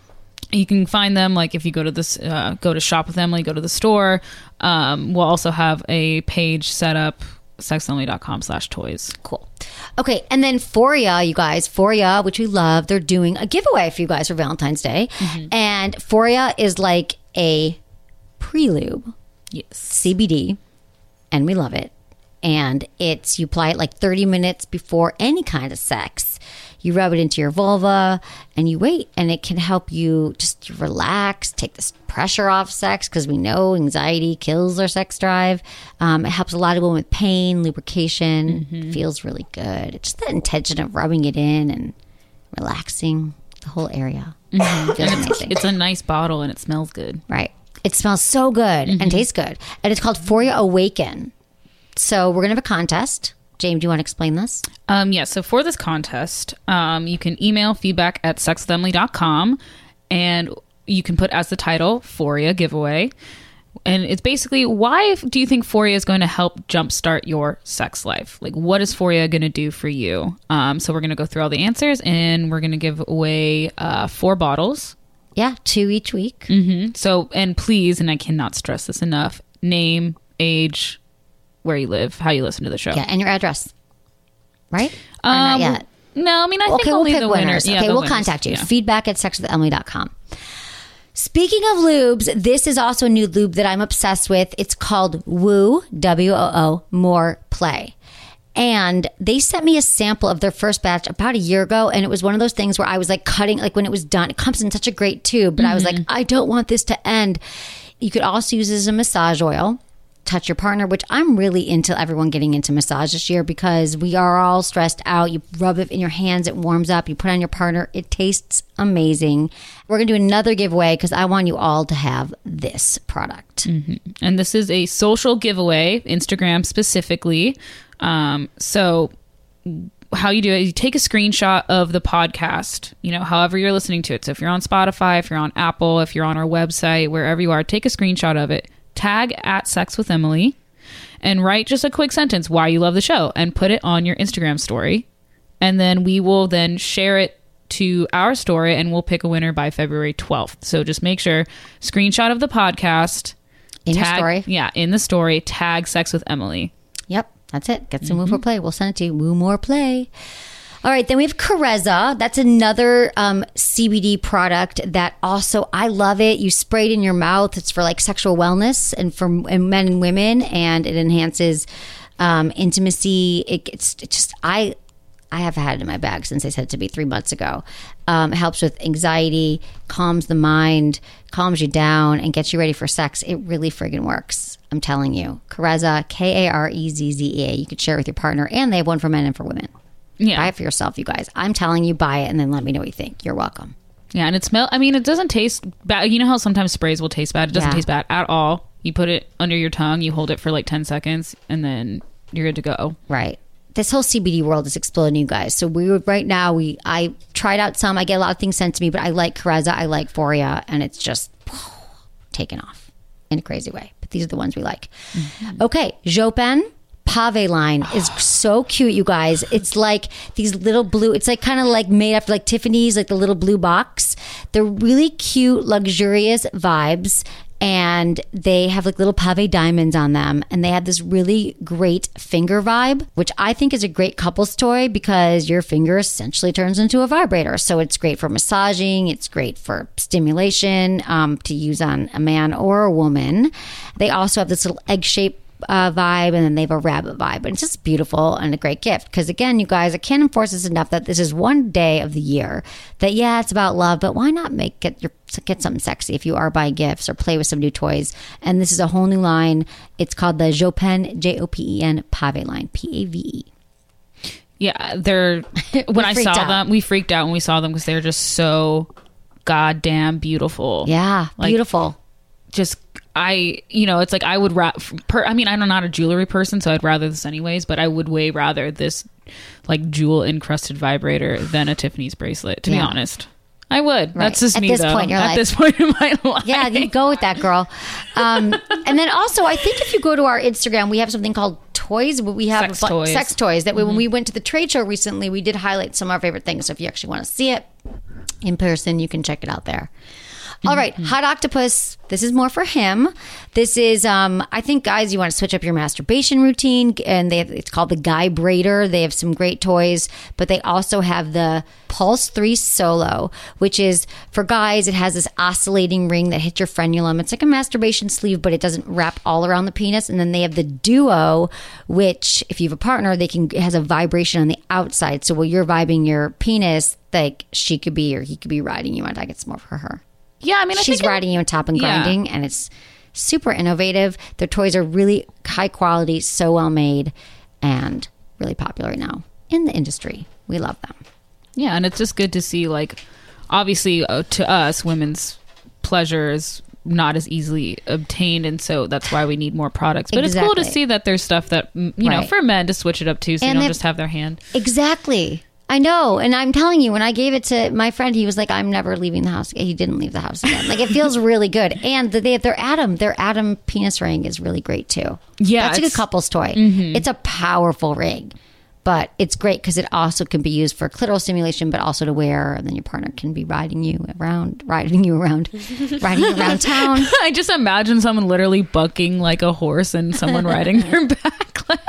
you can find them like if you go to this uh, go to Shop with Emily, go to the store. Um, we'll also have a page set up sexemily.com slash toys. Cool. Okay, and then Foria, you guys, Foria, which we love, they're doing a giveaway for you guys for Valentine's Day. Mm-hmm. And Foria is like a pre-lube, Yes. C B D, and we love it. And it's, you apply it like thirty minutes before any kind of sex. You rub it into your vulva and you wait, and it can help you just relax, take this pressure off sex because we know anxiety kills our sex drive. Um, it helps a lot of women with pain, lubrication. Mm-hmm. Feels really good. It's just that intention of rubbing it in and relaxing the whole area. Mm-hmm. Feels amazing. It's a nice bottle and it smells good. Right. It smells so good Mm-hmm. and tastes good. And it's called Foria Awaken. So we're going to have a contest. James, do you want to explain this? Um, yeah, so for this contest, um, you can email feedback at sex with emily dot com and you can put as the title, Foria Giveaway. And it's basically, why do you think Foria is going to help jumpstart your sex life? Like, what is Foria going to do for you? Um, so we're going to go through all the answers and we're going to give away uh, four bottles. Yeah, two each week. Mm-hmm. So, and please, and I cannot stress this enough, name, age, where you live, how you listen to the show. Yeah, and your address. Right? Or Um, not yet? No, I mean, I Okay, think we'll only pick the winners. winners. Yeah, okay, the we'll winners. contact you. Yeah. Feedback at sex with emily dot com. Speaking of lubes, this is also a new lube that I'm obsessed with. It's called Woo, W O O, More Play. And they sent me a sample of their first batch about a year ago. And it was one of those things where I was like cutting, like when it was done, it comes in such a great tube. But I was like, I don't want this to end. You could also use it as a massage oil. Touch your partner, which I'm really into everyone getting into massage this year because we are all stressed out. You rub it in your hands, it warms up. You put it on your partner, it tastes amazing. We're going to do another giveaway because I want you all to have this product. Mm-hmm. And this is a social giveaway, Instagram specifically. Um, so how you do it is you take a screenshot of the podcast, you know, however you're listening to it. So if you're on Spotify, if you're on Apple, if you're on our website, wherever you are, take a screenshot of it. Tag at Sex with Emily and write just a quick sentence why you love the show and put it on your Instagram story. And then we will then share it to our story and we'll pick a winner by February twelfth. So just make sure, screenshot of the podcast. In your tag, story. Yeah, in the story, tag Sex with Emily. Yep, that's it. Get some Woo More Play. We'll send it to you. Woo More Play. All right, then we have Carezza. That's another um, C B D product that also, I love it. You spray it in your mouth. It's for like sexual wellness and for and men and women, and it enhances um, intimacy. It, it's, it just, I I have had it in my bag since they said it to me three months ago. Um, it helps with anxiety, calms the mind, calms you down, and gets you ready for sex. It really friggin' works. I'm telling you. Carezza, K A R E Z Z E A. You could share it with your partner, and they have one for men and for women. Yeah. Buy it for yourself, you guys. I'm telling you, buy it, and then let me know what you think. You're welcome. Yeah, and it smell. I mean, it doesn't taste bad. You know how sometimes sprays will taste bad? It doesn't Yeah. taste bad at all. You put it under your tongue, you hold it for like ten seconds, and then you're good to go. Right. This whole C B D world is exploding, you guys. So we would right now. We I tried out some. I get a lot of things sent to me, but I like Carezza. I like Foria, and it's just taken off in a crazy way. But these are the ones we like. Mm-hmm. Okay, Jopen Pave line is so cute, you guys. It's like these little blue, it's like kind of like made after like Tiffany's, like the little blue box. They're really cute, luxurious vibes. And they have like little pave diamonds on them. And they have this really great finger vibe, which I think is a great couple's toy because your finger essentially turns into a vibrator. So it's great for massaging. It's great for stimulation um, to use on a man or a woman. They also have this little egg-shaped Uh, vibe, and then they have a rabbit vibe, and it's just beautiful and a great gift because again, you guys, I can't enforce this enough that this is one day of the year that yeah, it's about love, but why not make get your get something sexy if you are buying gifts or play with some new toys. And this is a whole new line. It's called the Jopen, J O P E N Pave line, P A V E. Yeah, they're when I saw out. them, we freaked out when we saw them because they're just so goddamn beautiful. Yeah, like, beautiful. Just I, you know, it's like I would ra- per, I mean, I'm not a jewelry person, so I'd rather this anyways, but I would way rather this like jewel encrusted vibrator than a Tiffany's bracelet, to Yeah. be honest. I would. Right. That's just At me, this though. point in your At life. this point in my life. Yeah, you go with that, girl. Um, and then also, I think if you go to our Instagram, we have something called Toys. We have Sex a bu- toys. sex toys that we, when Mhm. we went to the trade show recently, we did highlight some of our favorite things. So if you actually want to see it in person, you can check it out there. All right, Hot Octopus. This is more for him. This is, um, I think, guys, you want to switch up your masturbation routine, and they have, it's called the Guy Braider. They have some great toys, but they also have the Pulse three Solo, which is for guys. It has this oscillating ring that hits your frenulum. It's like a masturbation sleeve, but it doesn't wrap all around the penis. And then they have the Duo, which, if you have a partner, they can it has a vibration on the outside. So while you're vibing your penis, like she could be or he could be riding you on. I guess it's more for her. Yeah, I mean, I she's think riding you on top and Yeah. grinding, and it's super innovative. Their toys are really high quality, so well made, and really popular right now in the industry. We love them. Yeah, and it's just good to see, like, obviously uh, to us, women's pleasure is not as easily obtained, and so that's why we need more products. But it's cool to Exactly. see that there's stuff that, mm, you know, Right. for men to switch it up to, so And you don't they've- just have their hand. Exactly. I know. And I'm telling you, when I gave it to my friend, he was like, I'm never leaving the house. He didn't leave the house again. Like, it feels really good. And they have their Atom, their Atom penis ring is really great too. Yeah, That's a good it's- couple's toy. Mhm. It's a powerful ring. But it's great because it also can be used for clitoral stimulation, but also to wear. And then your partner can be riding you around, riding you around, riding you around town. I just imagine someone literally bucking like a horse and someone riding their back. Like,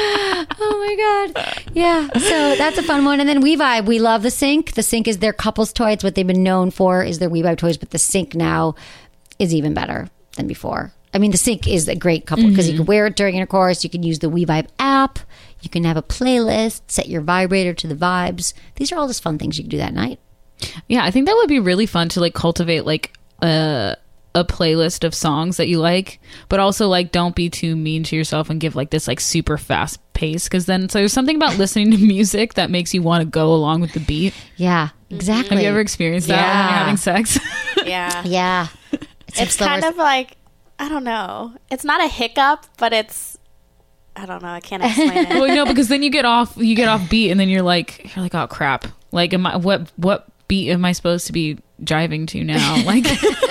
oh my God. Yeah. So that's a fun one. And then We Vibe. We love the Sync. The Sync is their couple's toy. It's what they've been known for is their We Vibe toys. But the Sync now is even better than before. I mean, the Sync is a great couple because you Mhm. can wear it during intercourse. You can use the We Vibe app. You can have a playlist, set your vibrator to the vibes. These are all just fun things you can do that night. yeah, I think that would be really fun to like cultivate like a a playlist of songs that you like, but also like don't be too mean to yourself and give like this like super fast pace, because then so there's something about listening to music that makes you want to go along with the beat. Yeah, exactly. Have you ever experienced that when Yeah. you're having sex? Yeah. Yeah. It's kind of like, I don't know. It's not a hiccup, but it's, I don't know. I can't explain it. Well, no, because then you get off you get off beat, and then you're like you're like oh crap, like am I what what beat am I supposed to be jiving to now? Like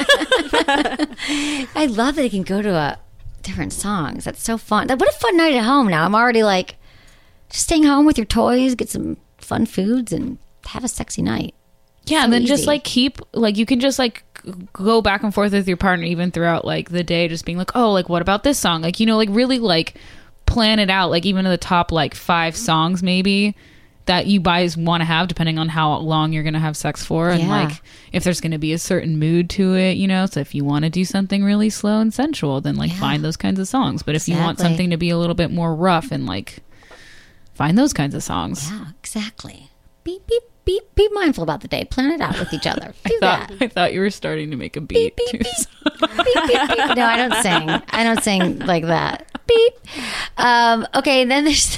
I love that it can go to a different songs. That's so fun. What a fun night at home now. I'm already like just staying home with your toys, get some fun foods, and have a sexy night. yeah, So and then just easy. like keep like you can just like g- go back and forth with your partner even throughout like the day, just being like, oh, like what about this song? Like, you know, like really like plan it out, like even to the top like five songs maybe that you guys want to have, depending on how long you're going to have sex for, and Yeah. like if there's going to be a certain mood to it, you know. So if you want to do something really slow and sensual, then like find those kinds of songs. But if you want Exactly. something to be a little bit more rough, and like find those kinds of songs. Yeah, exactly. Beep, beep, beep. Be mindful about the day. Plan it out with each other. Do I thought that. I thought you were starting to make a beat. too. Beep, beep, beep. No, I don't sing. I don't sing like that. Beep. Um, okay, then there's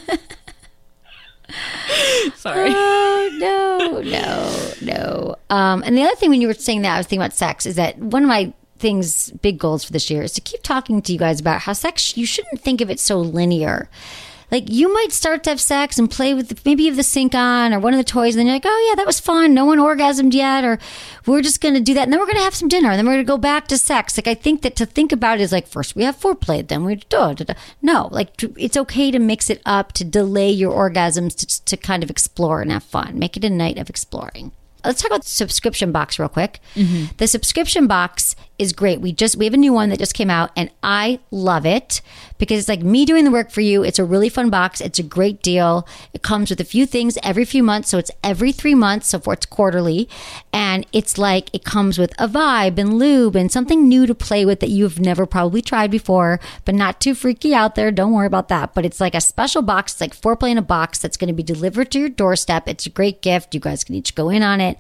Sorry. Oh, no, no, no. Um, and the other thing when you were saying that, I was thinking about sex, is that one of my things, big goals for this year, is to keep talking to you guys about how sex, you shouldn't think of it so linear. Like you might start to have sex and play with, the, maybe you have the sink on or one of the toys, and then you're like, oh yeah, that was fun. No one orgasmed yet, or we're just going to do that, and then we're going to have some dinner, and then we're going to go back to sex. Like I think that to think about it is like first we have foreplay, then we do. No, like it's okay to mix it up, to delay your orgasms, to, to kind of explore and have fun. Make it a night of exploring. Let's talk about the subscription box real quick. Mm-hmm. The subscription box is great. We just we have a new one that just came out, and I love it because it's like me doing the work for you. It's a really fun box. It's a great deal. It comes with a few things every few months, so it's every three months, so for it's quarterly, and it's like it comes with a vibe and lube and something new to play with that you've never probably tried before, but not too freaky out there. Don't worry about that. But it's like a special box. It's like foreplay in a box that's going to be delivered to your doorstep. It's a great gift. You guys can each go in on it.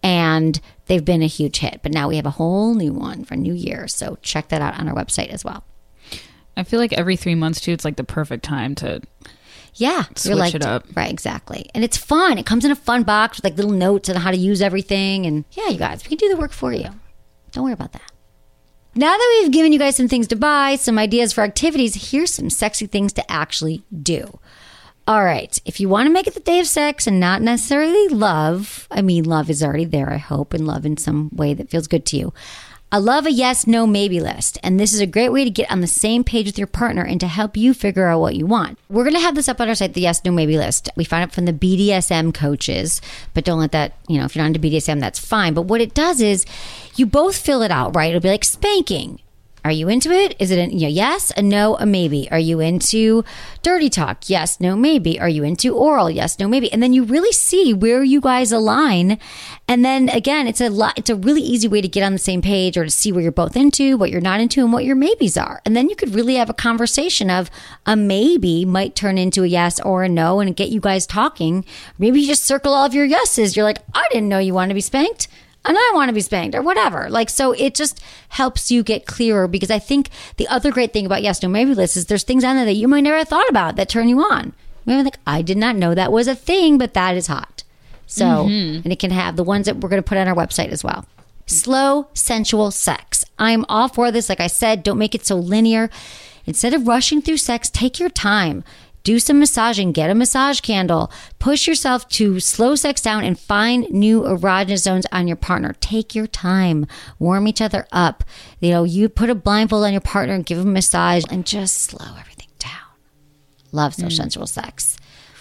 And they've been a huge hit. But now we have a whole new one for New Year. So check that out on our website as well. I feel like every three months, too, it's like the perfect time to yeah, switch you're like, it up. Right, exactly. And it's fun. It comes in a fun box with like little notes on how to use everything. And yeah, you guys, we can do the work for you. Don't worry about that. Now that we've given you guys some things to buy, some ideas for activities, here's some sexy things to actually do. All right. If you want to make it the day of sex and not necessarily love, I mean, love is already there, I hope, and love in some way that feels good to you. I love a yes, no, maybe list. And this is a great way to get on the same page with your partner and to help you figure out what you want. We're going to have this up on our site, the yes, no, maybe list. We found it from the B D S M coaches, but don't let that, you know, if you're not into B D S M, that's fine. But what it does is you both fill it out, right? It'll be like spanking. Are you into it? Is it a you know, yes, a no, a maybe? Are you into dirty talk? Yes, no, maybe. Are you into oral? Yes, no, maybe. And then you really see where you guys align. And then again, it's a lot. It's a really easy way to get on the same page or to see where you're both into, what you're not into, and what your maybes are. And then you could really have a conversation of a maybe might turn into a yes or a no, and get you guys talking. Maybe you just circle all of your yeses. You're like, I didn't know you wanted to be spanked. And I want to be spanked or whatever. Like, so it just helps you get clearer, because I think the other great thing about yes, no, maybe lists is there's things on there that you might never have thought about that turn you on. Maybe like, I did not know that was a thing, but that is hot. So, mm-hmm. and it can have the ones that we're going to put on our website as well. Slow, sensual sex. I'm all for this. Like I said, don't make it so linear. Instead of rushing through sex, take your time. Do some massaging, get a massage candle, push yourself to slow sex down and find new erogenous zones on your partner. Take your time, warm each other up. You know, you put a blindfold on your partner and give them a massage and just slow everything down. Love so mm. sensual sex.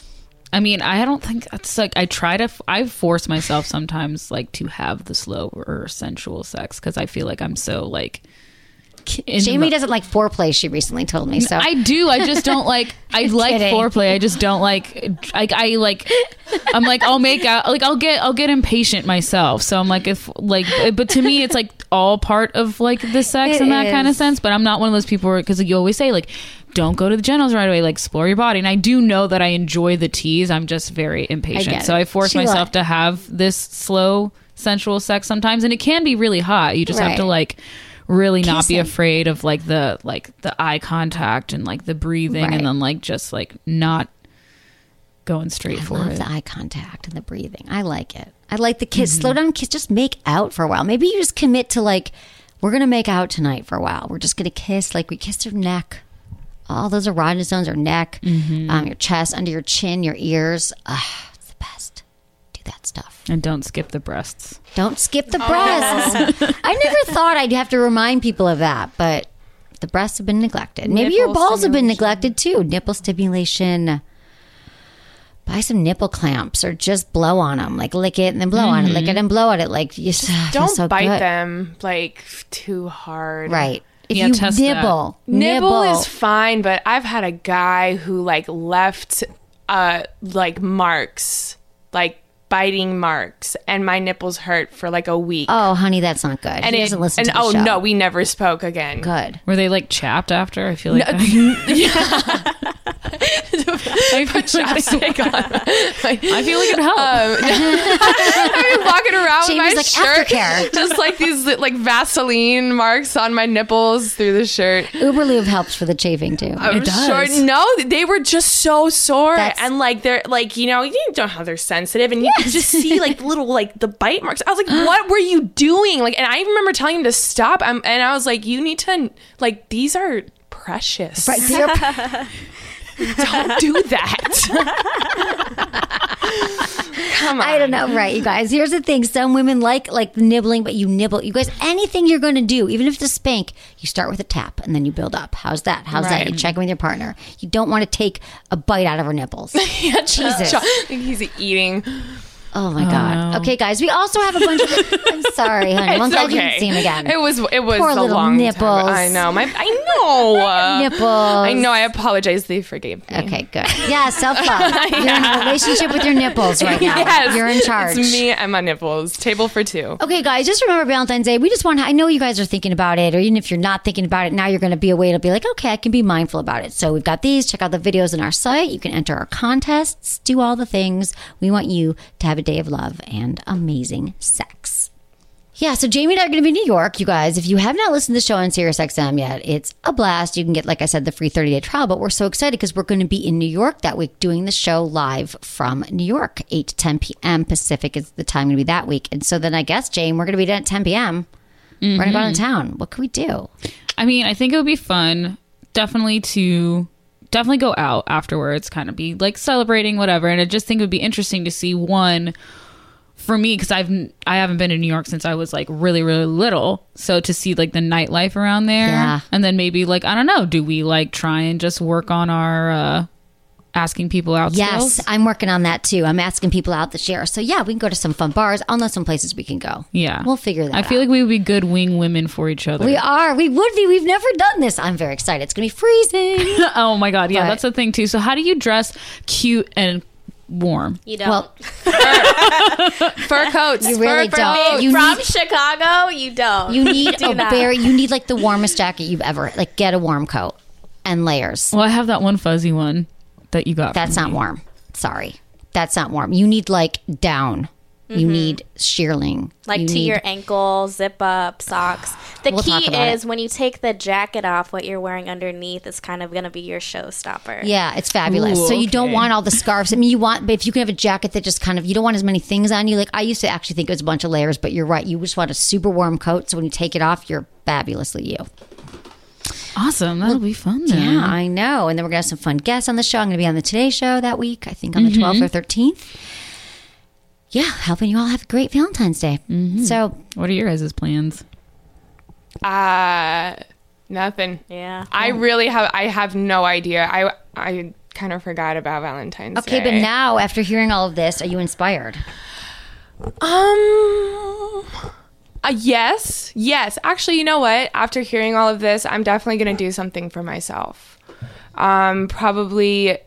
I mean, I don't think that's like, I try to, I force myself sometimes like to have the slower sensual sex because I feel like I'm so like, Jamie doesn't like foreplay, she recently told me. So I do. I just don't like I like kidding. foreplay. I just don't like I, I like I'm like I'll make out like I'll get I'll get impatient myself. So I'm like if like but to me it's like all part of like the sex it in that is. kind of sense. But I'm not one of those people where, because you always say like don't go to the genitals right away, like explore your body. And I do know that I enjoy the tease. I'm just very impatient. I so I force she myself like. to have this slow sensual sex sometimes, and it can be really hot. You just right. have to like really Kissing. not be afraid of like the like the eye contact and like the breathing right. and then like just like not going straight I for love it. The eye contact and the breathing. I like it. I like the kiss. Mm-hmm. Slow down, kiss. Just make out for a while. Maybe you just commit to like, we're gonna make out tonight for a while. We're just gonna kiss. Like we kiss your neck. All those erogenous zones are neck, mm-hmm. um, your chest, under your chin, your ears. Ah, it's the best. Do that stuff. And don't skip the breasts. Don't skip the breasts. Oh. I never thought I'd have to remind people of that, but the breasts have been neglected. Maybe nipple your balls have been neglected too. Nipple stimulation. Buy some nipple clamps or just blow on them. Like lick it and then blow mm-hmm. on it. Lick it and blow on it. Like you just don't so bite good. them like too hard. Right. If yeah, you test nibble, that. Nibble, nibble is fine, but I've had a guy who like left uh like marks, like biting marks, and my nipples hurt for like a week. Oh, honey, that's not good. And he it, doesn't listen and to the oh show. no, we never spoke again. Good. Were they like chapped after? I feel like no, that. I put chapstick on. I feel like it helped. Um, I'm walking around Jamie's with my like, shirt, aftercare. just like these like Vaseline marks on my nipples through the shirt. Uberlube helps for the chafing too. I'm it does. sure. No, they were just so sore, That's, and like they're like you know you don't know how they're sensitive, and you yes. can just see like little like the bite marks. I was like, what were you doing? Like, and I remember telling him to stop. I'm, and I was like, you need to like these are precious. Right, they're Don't do that. Come on. I don't know, right, you guys? Here's the thing. Some women like like nibbling, but you nibble. You guys, anything you're going to do, even if it's a spank, you start with a tap and then you build up. How's that? How's Right. that? You check in with your partner. You don't want to take a bite out of her nipples. Yeah, Jesus. He's eating. Oh my God. no. Okay, guys, we also have a bunch of. I'm sorry, honey. Well, I'm It's glad you okay. didn't see him again. It was it was Poor a little long nipples. time. I know. My I know. Uh, Nipples. I know. I apologize. They forgave me. Okay, good. Yeah, self love. You're in a relationship with your nipples right now. Yes, You're in charge. It's me and my nipples. Table for two. Okay, guys, just remember Valentine's Day. We just want to, I know you guys are thinking about it, or even if you're not thinking about it, now you're going to be a way to be like, okay, I can be mindful about it. So we've got these. Check out the videos on our site. You can enter our contests, do all the things. We want you to have a day of love and amazing sex. Yeah, so Jamie and I are going to be in New York, you guys. If you have not listened to the show on SiriusXM yet, it's a blast. You can get, like I said, the free thirty-day trial, but we're so excited because we're going to be in New York that week doing the show live from New York. eight to ten p.m. Pacific is the time going to be that week. And so then I guess, Jane, we're going to be done at ten p.m. We're going to go out of town. What can we do? I mean, I think it would be fun, definitely to definitely go out afterwards, kind of be like celebrating, whatever. And I just think it would be interesting to see one for me, because I've I haven't been in New York since I was like really really little. So to see like the nightlife around there, Yeah. and then maybe like I don't know, do we like try and just work on our uh, asking people out? Yes, skills? I'm working on that too. I'm asking people out this year. So yeah, we can go to some fun bars. I'll know some places we can go. Yeah, We'll figure that I out. feel like we would be good wing women for each other. We are. We would be. We've never done this. I'm very excited. It's going to be freezing. Oh my god, yeah, But- that's the thing too. So how do you dress cute and warm? You don't. Well, Fur coats. You really fur, fur don't. coats. You From need- Chicago, you don't. you need Do a not. very, you need like the warmest jacket you've ever, like get a warm coat and layers. Well, I have that one fuzzy one that you got. That's from not me. warm. Sorry. That's not warm. You need like down. You need shearling. Like You to need- your ankle, zip up, socks. The We'll talk key about is it. when you take the jacket off, what you're wearing underneath is kind of going to be your showstopper. Yeah, it's fabulous. Ooh, so you don't okay. want all the scarves. I mean, you want, but if you can have a jacket that just kind of, you don't want as many things on you. Like I used to actually think it was a bunch of layers, but you're right. You just want a super warm coat. So when you take it off, you're fabulously you. Awesome. That'll be fun then. Yeah, I know. And then we're going to have some fun guests on the show. I'm going to be on the Today Show that week, I think on the Mm-hmm. twelfth or thirteenth. Yeah, helping you all have a great Valentine's Day. Mm-hmm. So, What are your guys' plans? Uh, nothing. Yeah. I really have. I have no idea. I I kind of forgot about Valentine's okay, Day. but now after hearing all of this, are you inspired? Um. Uh, yes. Yes. Actually, you know what? After hearing all of this, I'm definitely going to do something for myself. Um. Probably.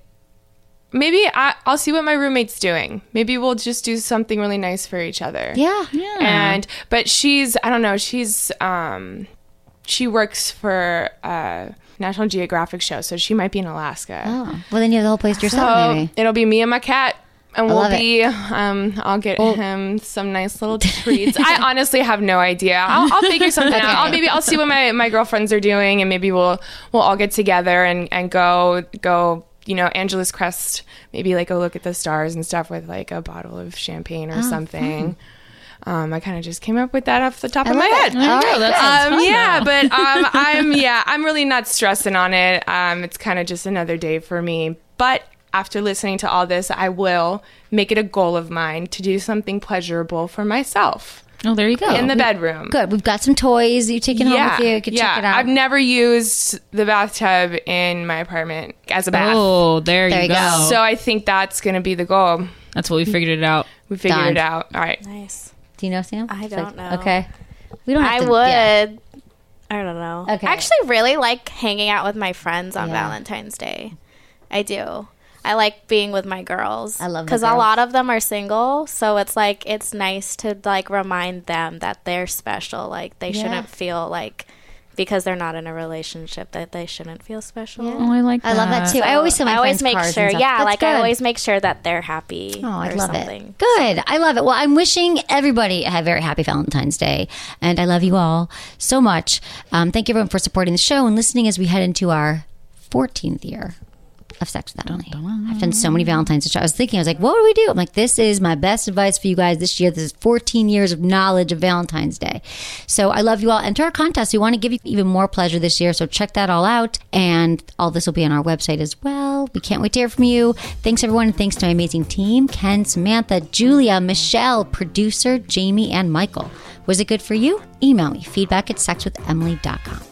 Maybe I, I'll see what my roommate's doing. Maybe we'll just do something really nice for each other. Yeah. Yeah. And but she's I don't know. She's um. She works for a National Geographic show, so she might be in Alaska. Oh, well, then you have the whole place to yourself, So maybe. it'll be me and my cat, and I we'll love it. be. Um, I'll get him some nice little treats. I honestly have no idea. I'll, I'll figure something Okay. out. I'll, maybe I'll see what my, my girlfriends are doing, and maybe we'll we'll all get together and, and go go. You know, Angeles Crest. Maybe like go look at the stars and stuff with like a bottle of champagne or Oh, something. Um, I kind of just came up with that off the top I of my love head. it. All right, that good. sounds Um, fun, yeah, though. but um, I'm yeah, I'm really not stressing on it. Um, it's kind of just another day for me. But after listening to all this, I will make it a goal of mine to do something pleasurable for myself Oh, there you go. in the bedroom. Good. We've got some toys you've taken home Yeah, with you. You can yeah. check it out. I've never used the bathtub in my apartment as a bath. Oh, there, There you you go. go. So I think that's going to be the goal. That's what we figured it out. We figured Done. it out. All right. Nice. Do you know, Sam? I It's don't know. Okay. We don't have I to, would. yeah. I don't know. Okay. I actually really like hanging out with my friends on Yeah. Valentine's Day. I do. I like being with my girls. I love my because a girls. lot of them are single, so it's like it's nice to like remind them that they're special. Like they Yeah. shouldn't feel like because they're not in a relationship that they shouldn't feel special. Oh, I like that. I love that too. I always tell my I always friends make cards and sure, stuff. yeah, That's like I good. always make sure that they're happy. Oh, I or love something. it. Good. I love it. Well, I'm wishing everybody a very happy Valentine's Day. And I love you all so much. Um, thank you everyone for supporting the show and listening as we head into our fourteenth year of Sex with Emily. I've done so many Valentine's Day shows. I was thinking, I was like, what do we do? I'm like, this is my best advice for you guys this year. This is fourteen years of knowledge of Valentine's Day. So I love you all. Enter our contest. We want to give you even more pleasure this year. So check that all out. And all this will be on our website as well. We can't wait to hear from you. Thanks, everyone. And thanks to my amazing team, Ken, Samantha, Julia, Michelle, producer, Jamie, and Michael. Was it good for you? Email me, feedback at sex with emily dot com.